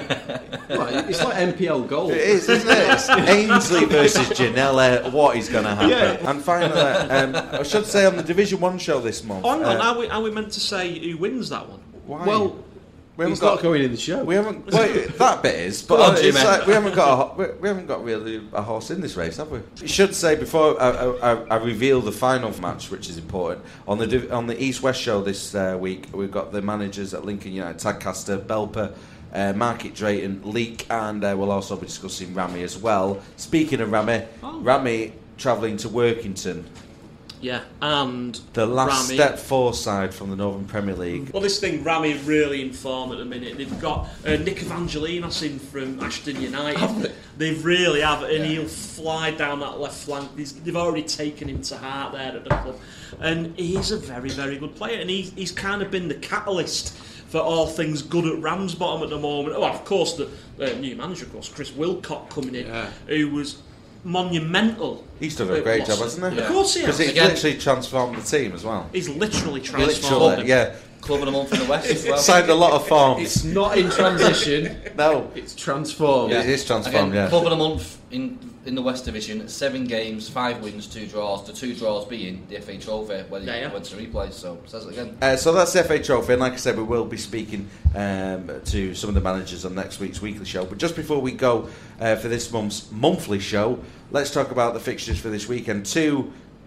Right, it's like N P L gold. it is, isn't it? It's Ainsley versus Janella. What is going to happen? Yeah. And finally, um, I should say on the Division One show this month. Hang on, uh, are we, are we meant to say who wins that one? why? Well, we haven't it's got not going in the show. We haven't. Well, that bit is, but Go on, it's Jimmy. like we haven't got. A, ho- we- we haven't got really a horse in this race, have we? I should say before I, I, I reveal the final match, which is important on the div- on the East West show this uh, week. We've got the managers at Lincoln United, Tadcaster, Belper, uh, Market Drayton, Leek, and uh, we'll also be discussing Rami as well. Speaking of Rami, Oh. Rami travelling to Workington, Yeah, and the last Rami. step four side from the Northern Premier League. Well, this thing, Rami really in form at the minute. They've got uh, Nick Evangelinos in from Ashton United. Have they? They really have, and he'll fly down that left flank. He's, they've already taken him to heart there at the club, and he's a very, very good player. And he's he's kind of been the catalyst for all things good at Ramsbottom at the moment. Oh, of course, the uh, new manager, of course, Chris Wilcock coming in, Yeah. who was monumental. He's done a at great Watson. job, hasn't he? Of course he has. Because he's Again- literally transformed the team as well. He's literally transformed. Literally, them. yeah. club of the month in the West as well. Signed a lot of forms. It's not in transition. No, It's transformed. it is transformed. Again, Yeah. club of the month in in the West Division, seven games, five wins, two draws. The two draws being the F A Trophy when he Yeah, yeah. went to replay. So says it again. Uh, so that's the F A Trophy, and like I said, we will be speaking um, to some of the managers on next week's weekly show. But just before we go uh, for this month's monthly show, let's talk about the fixtures for this weekend. Two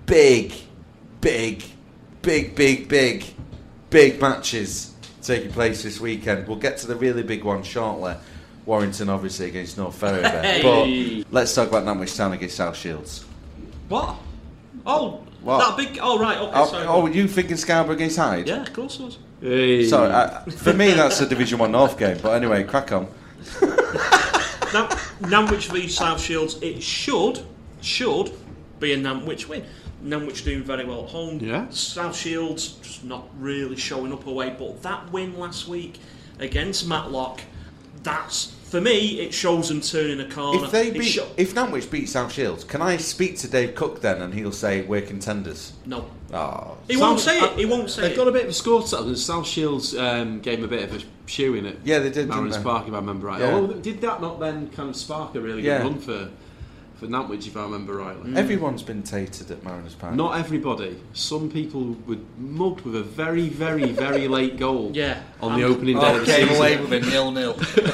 big, big, big, big, big, big matches taking place this weekend. We'll get to the really big one shortly. Warrington, obviously, against North Ferriby. Hey. But let's talk about Nantwich Town against South Shields. What? Oh, What? that big. Oh, right. Okay. Oh, sorry. oh, were you thinking Scarborough against Hyde? Yeah, of course it was. Hey. Sorry, uh, for me that's a Division One North game. But anyway, crack on. Now, Nantwich v South Shields. It should, should be a Nantwich win. Nantwich doing very well at home. Yeah. South Shields just not really showing up away. But that win last week against Matlock, that's for me. It shows them turning a corner. If they It beat, sho- if Nantwich beat South Shields, can I speak to Dave Cook then, and he'll say we're contenders? no, Oh, he won't South- say it. He won't say They've it. got a bit of a score to settle. South Shields um, gave them a bit of a shoe in it. Yeah, they did, Mariners didn't they? Park, if I remember right. Yeah. Oh, did that not then kind of spark a really Yeah. good run for for Nantwich, if I remember rightly? Everyone's been tated at Mariners Park. Not everybody. Some people were mugged with a very, very, very late goal. Yeah. On the I'm- opening day Oh, of the came season. away with a nil-nil.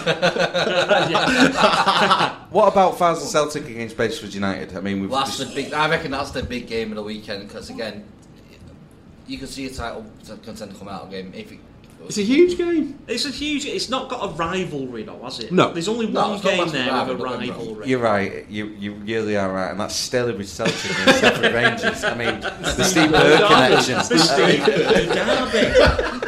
What about Fars and Celtic against Basford United? I mean, we've Well, that's just- the big. I reckon that's the big game of the weekend because again, you can see a title contender come out of the game if it. It's a huge game. It's a huge. It's not got a rivalry though, has it? No. There's only No, one it's not game massive there rival, with a don't get me wrong. rivalry. You're right. You you really are right, and that's Stalybridge Celtic against Separate Rangers. I mean, the Steve Burke connection. The Steve Derby.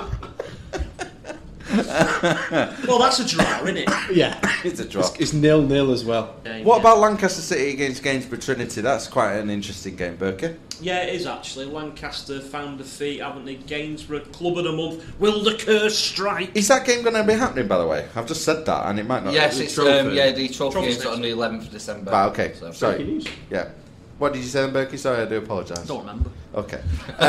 Well, that's a draw, isn't it? Yeah. It's a drop. It's nil-nil as well. What about Lancaster City against Gainsborough Trinity? That's quite an interesting game, Burke. Yeah, it is actually. Lancaster found defeat, haven't they? Gainsborough, Club of the Month. Will the curse strike? Is that game going to be happening, by the way? I've just said that, and it might not. Yes, the it's trophy. um, yeah the trophy Trophy's game's next on the eleventh of December. Ah, okay. So- Sorry. Breaking news. Yeah. What did you say then, Berkey? Sorry, I do apologise. Don't remember. Okay.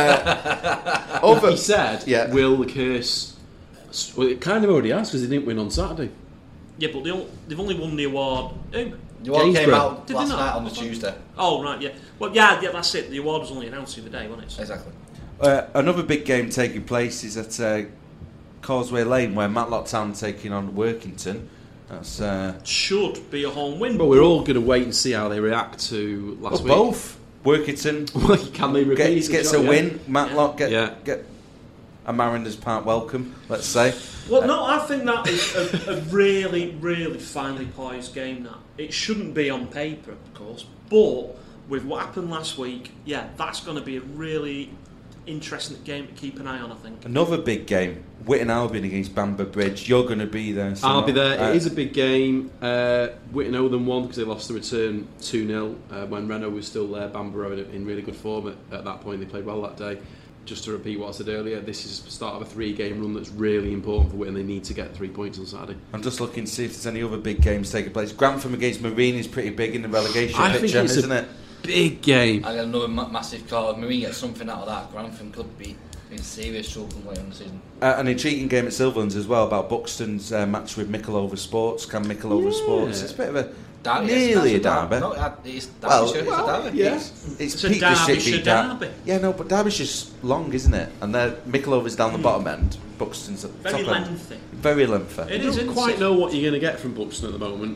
Uh, over. He said, Yeah. will the curse... Well, it kind of already has because they didn't win on Saturday. Yeah, but they all, they've only won the award. Who? The one came Gainsborough. out Did they last not? night on the Tuesday. Oh, right, yeah. Well, yeah, yeah, that's it. The award was only announced the other day, wasn't it? So- Exactly. Uh, another big game taking place is at uh, Causeway Lane, where Matlock Town taking on Workington. That's uh, Should be a home win. But we're all going to wait and see how they react to last well, week. both. Workington Well, Can they repeat? gets, the gets job, a yeah? win. Matlock get Yeah. get a Mariners Park welcome. Let's say. Well, no, I think that is a, a really, really finely poised game. That it shouldn't be on paper, of course, but with what happened last week, yeah, that's going to be a really interesting game to keep an eye on. I think. Another big game. Whitton Albion against Bamber Bridge. You're going to be there. So I'll be there. uh, It is a big game. Uh, Whitton owe them one because they lost the return two nil uh, when Renault was still there. Bamber in, in really good form at, at that point. They played well that day. Just to repeat what I said earlier, this is the start of a three-game run that's really important for Whitton. They need to get three points on Saturday. I'm just looking to see if there's any other big games taking place. Grantham against Marine is pretty big in the relegation I think picture, it's a- isn't it? Big game. I got another ma- massive call. If Marine gets something out of that, Grantham could be in serious trouble later on the season. Uh, an intriguing game at Silverlands as well about Buxton's uh, match with Michelova Sports. Can Michelova Yeah. Sports? It's a bit of a Derby, nearly a yes, that's derby. No, it- it's Well, Derbyshire, it's well, a derby. yeah. It's, it's It's a Peak District Derbyshire beat Dar- derby. Yeah, no, but Derbyshire's long, isn't it? And they're Michelova's down the bottom end. Buxton's at the Very top end. lengthy. Very lengthy. It I is, don't isn't quite it? know what you're going to get from Buxton at the moment.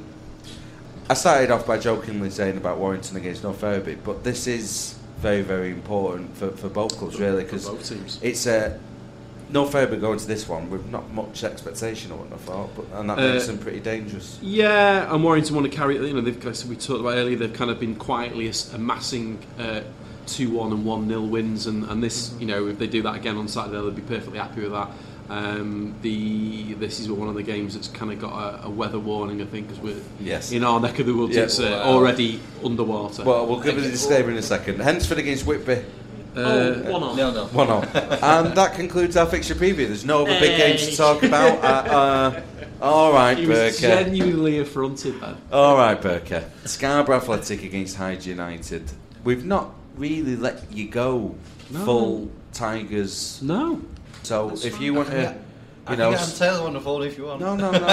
I started off by jokingly saying about Warrington against North Ferriby, but this is very, very important for, for both clubs, really, because both teams. it's a. North Ferriby going to this one with not much expectation, I wouldn't have thought, but, and that Uh, makes them pretty dangerous. Yeah, and Warrington want to carry it. You know, they've, as we talked about earlier, they've kind of been quietly as- amassing uh, two one and one nil wins, and, and this, you know, if they do that again on Saturday, they'll be perfectly happy with that. Um, the this is one of the games that's kind of got a, a weather warning, I think, because we're Yes. in our neck of the woods. Yeah. It's uh, Wow. already underwater. Well, we'll give it a disclaimer in a second. Hensford against Whitby, uh, oh, one on. No, no. one on. And that concludes our fixture preview. There's no other big games to talk about. Uh, uh, all right, he was Burke. genuinely affronted then. All right, Burke. Scarborough Athletic against Hyde United. We've not really let you go No. full Tigers. No. So That's if fine. you want to, I you can know, get on Taylor on the phone if you want. no, no, no,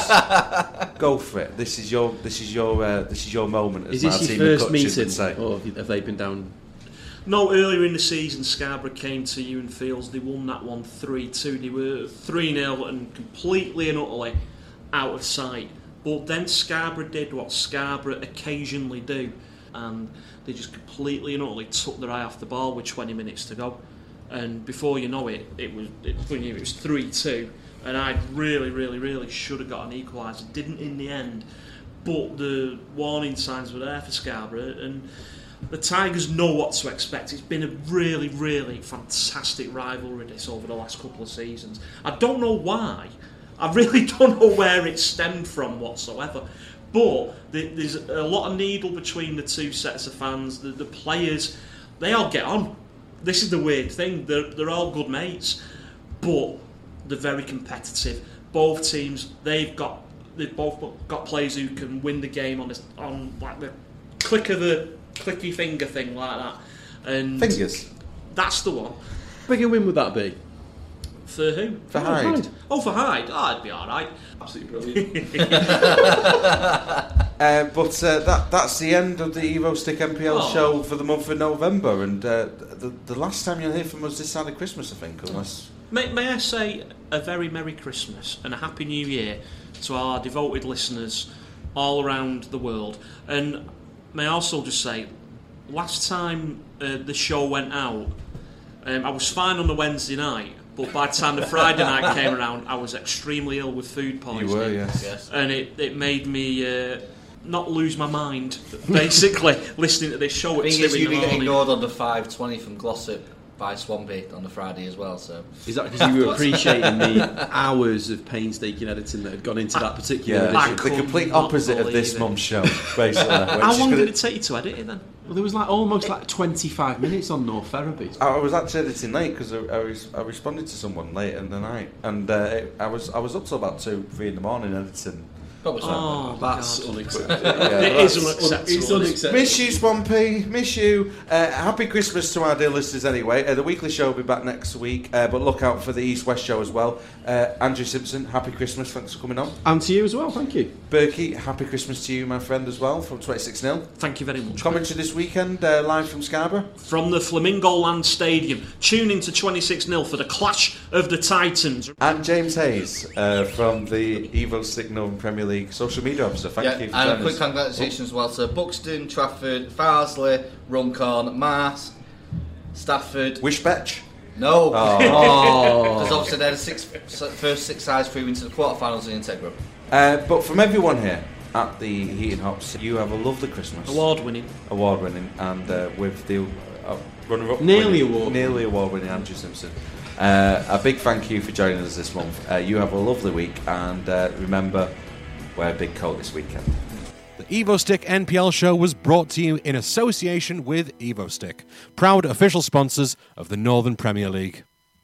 let's go for it. This is your, this is your, uh, this is your moment. As Is this Martina your first Kutcher meeting, would say. or have you- have they been down? No, earlier in the season, Scarborough came to Ewan Fields. They won that one three two. They were three nil and completely and utterly out of sight. But then Scarborough did what Scarborough occasionally do. and they just completely and utterly took their eye off the ball with twenty minutes to go. And before you know it, it was it, it was three two, and I really, really, really should have got an equaliser. Didn't in the end, but the warning signs were there for Scarborough, and the Tigers know what to expect. It's been a really, really fantastic rivalry this over the last couple of seasons. I don't know why. I really don't know where it stemmed from whatsoever. But there's a lot of needle between the two sets of fans. The, the players, they all get on. This is the weird thing. They're, they're all good mates, but they're very competitive. Both teams, they've got they've both got players who can win the game on this, on like the click of a clicky finger thing like that. And Fingers. That's the one. Bigger win would that be? For who? For Hyde. Hyde. Oh, for Hyde. Oh, I'd be all right. Absolutely brilliant. Uh, but uh, that that's the end of the Evo Stick N P L Oh. show for the month of November, and uh, the, the last time you'll hear from us this side of Christmas, I think, unless... May, may I say a very Merry Christmas and a Happy New Year to our devoted listeners all around the world. And may I also just say, last time uh, the show went out, um, I was fine on the Wednesday night, but by the time the Friday night came around, I was extremely ill with food poisoning. You were, yes. Yes. And it, it made me uh, not lose my mind, basically, listening to this show at The two thing is, in you the did get morning. ignored on the five twenty from Glossop by Swampy on the Friday as well. So Is that because you were appreciating the hours of painstaking editing that had gone into that particular Yeah, I edition? the could complete not opposite of this believe it. month's show, basically. How long did it take you to edit it then? Well, there was like almost like twenty-five minutes on North Therapy. I was actually editing late because I, I, was, I responded to someone late in the night, and uh, it, I was I was up till about two, three in the morning editing. probably so. Oh, my That's God. unacceptable. Yeah, It that's- is unacceptable. It's unacceptable. Miss you, Swampy. Miss you. Uh, happy Christmas to our dear listeners anyway. Uh, the weekly show will be back next week, uh, but look out for the East West show as well. Uh, Andrew Simpson, happy Christmas. Thanks for coming on. And to you as well, thank you. Berkey, happy Christmas to you, my friend, as well, from twenty-six nil. Thank you very much. Commentary this weekend, uh, live from Scarborough. From the Flamingo Land Stadium, tune in to twenty-six nil for the Clash of the Titans. And James Hayes uh, from the Evo Stick Northern Premier League social media officer. Thank Yeah, you for and a joining quick us. congratulations as well to Buxton, Trafford, Farsley, Runcorn, Mars, Stafford. Wishbetch. No, Oh. because obviously they're the six, first six sides through into the quarterfinals in Integra. Uh, but from everyone here at the Heat and Hops, you have a lovely Christmas. Award winning. Award winning, and uh, with the uh, runner up, Nearly winning, award nearly award winning Andrew Simpson. Uh, a big thank you for joining us this month. Uh, you have a lovely week, and uh, remember, wear a big coat this weekend. The Evo Stick N P L show was brought to you in association with Evo Stick, proud official sponsors of the Northern Premier League.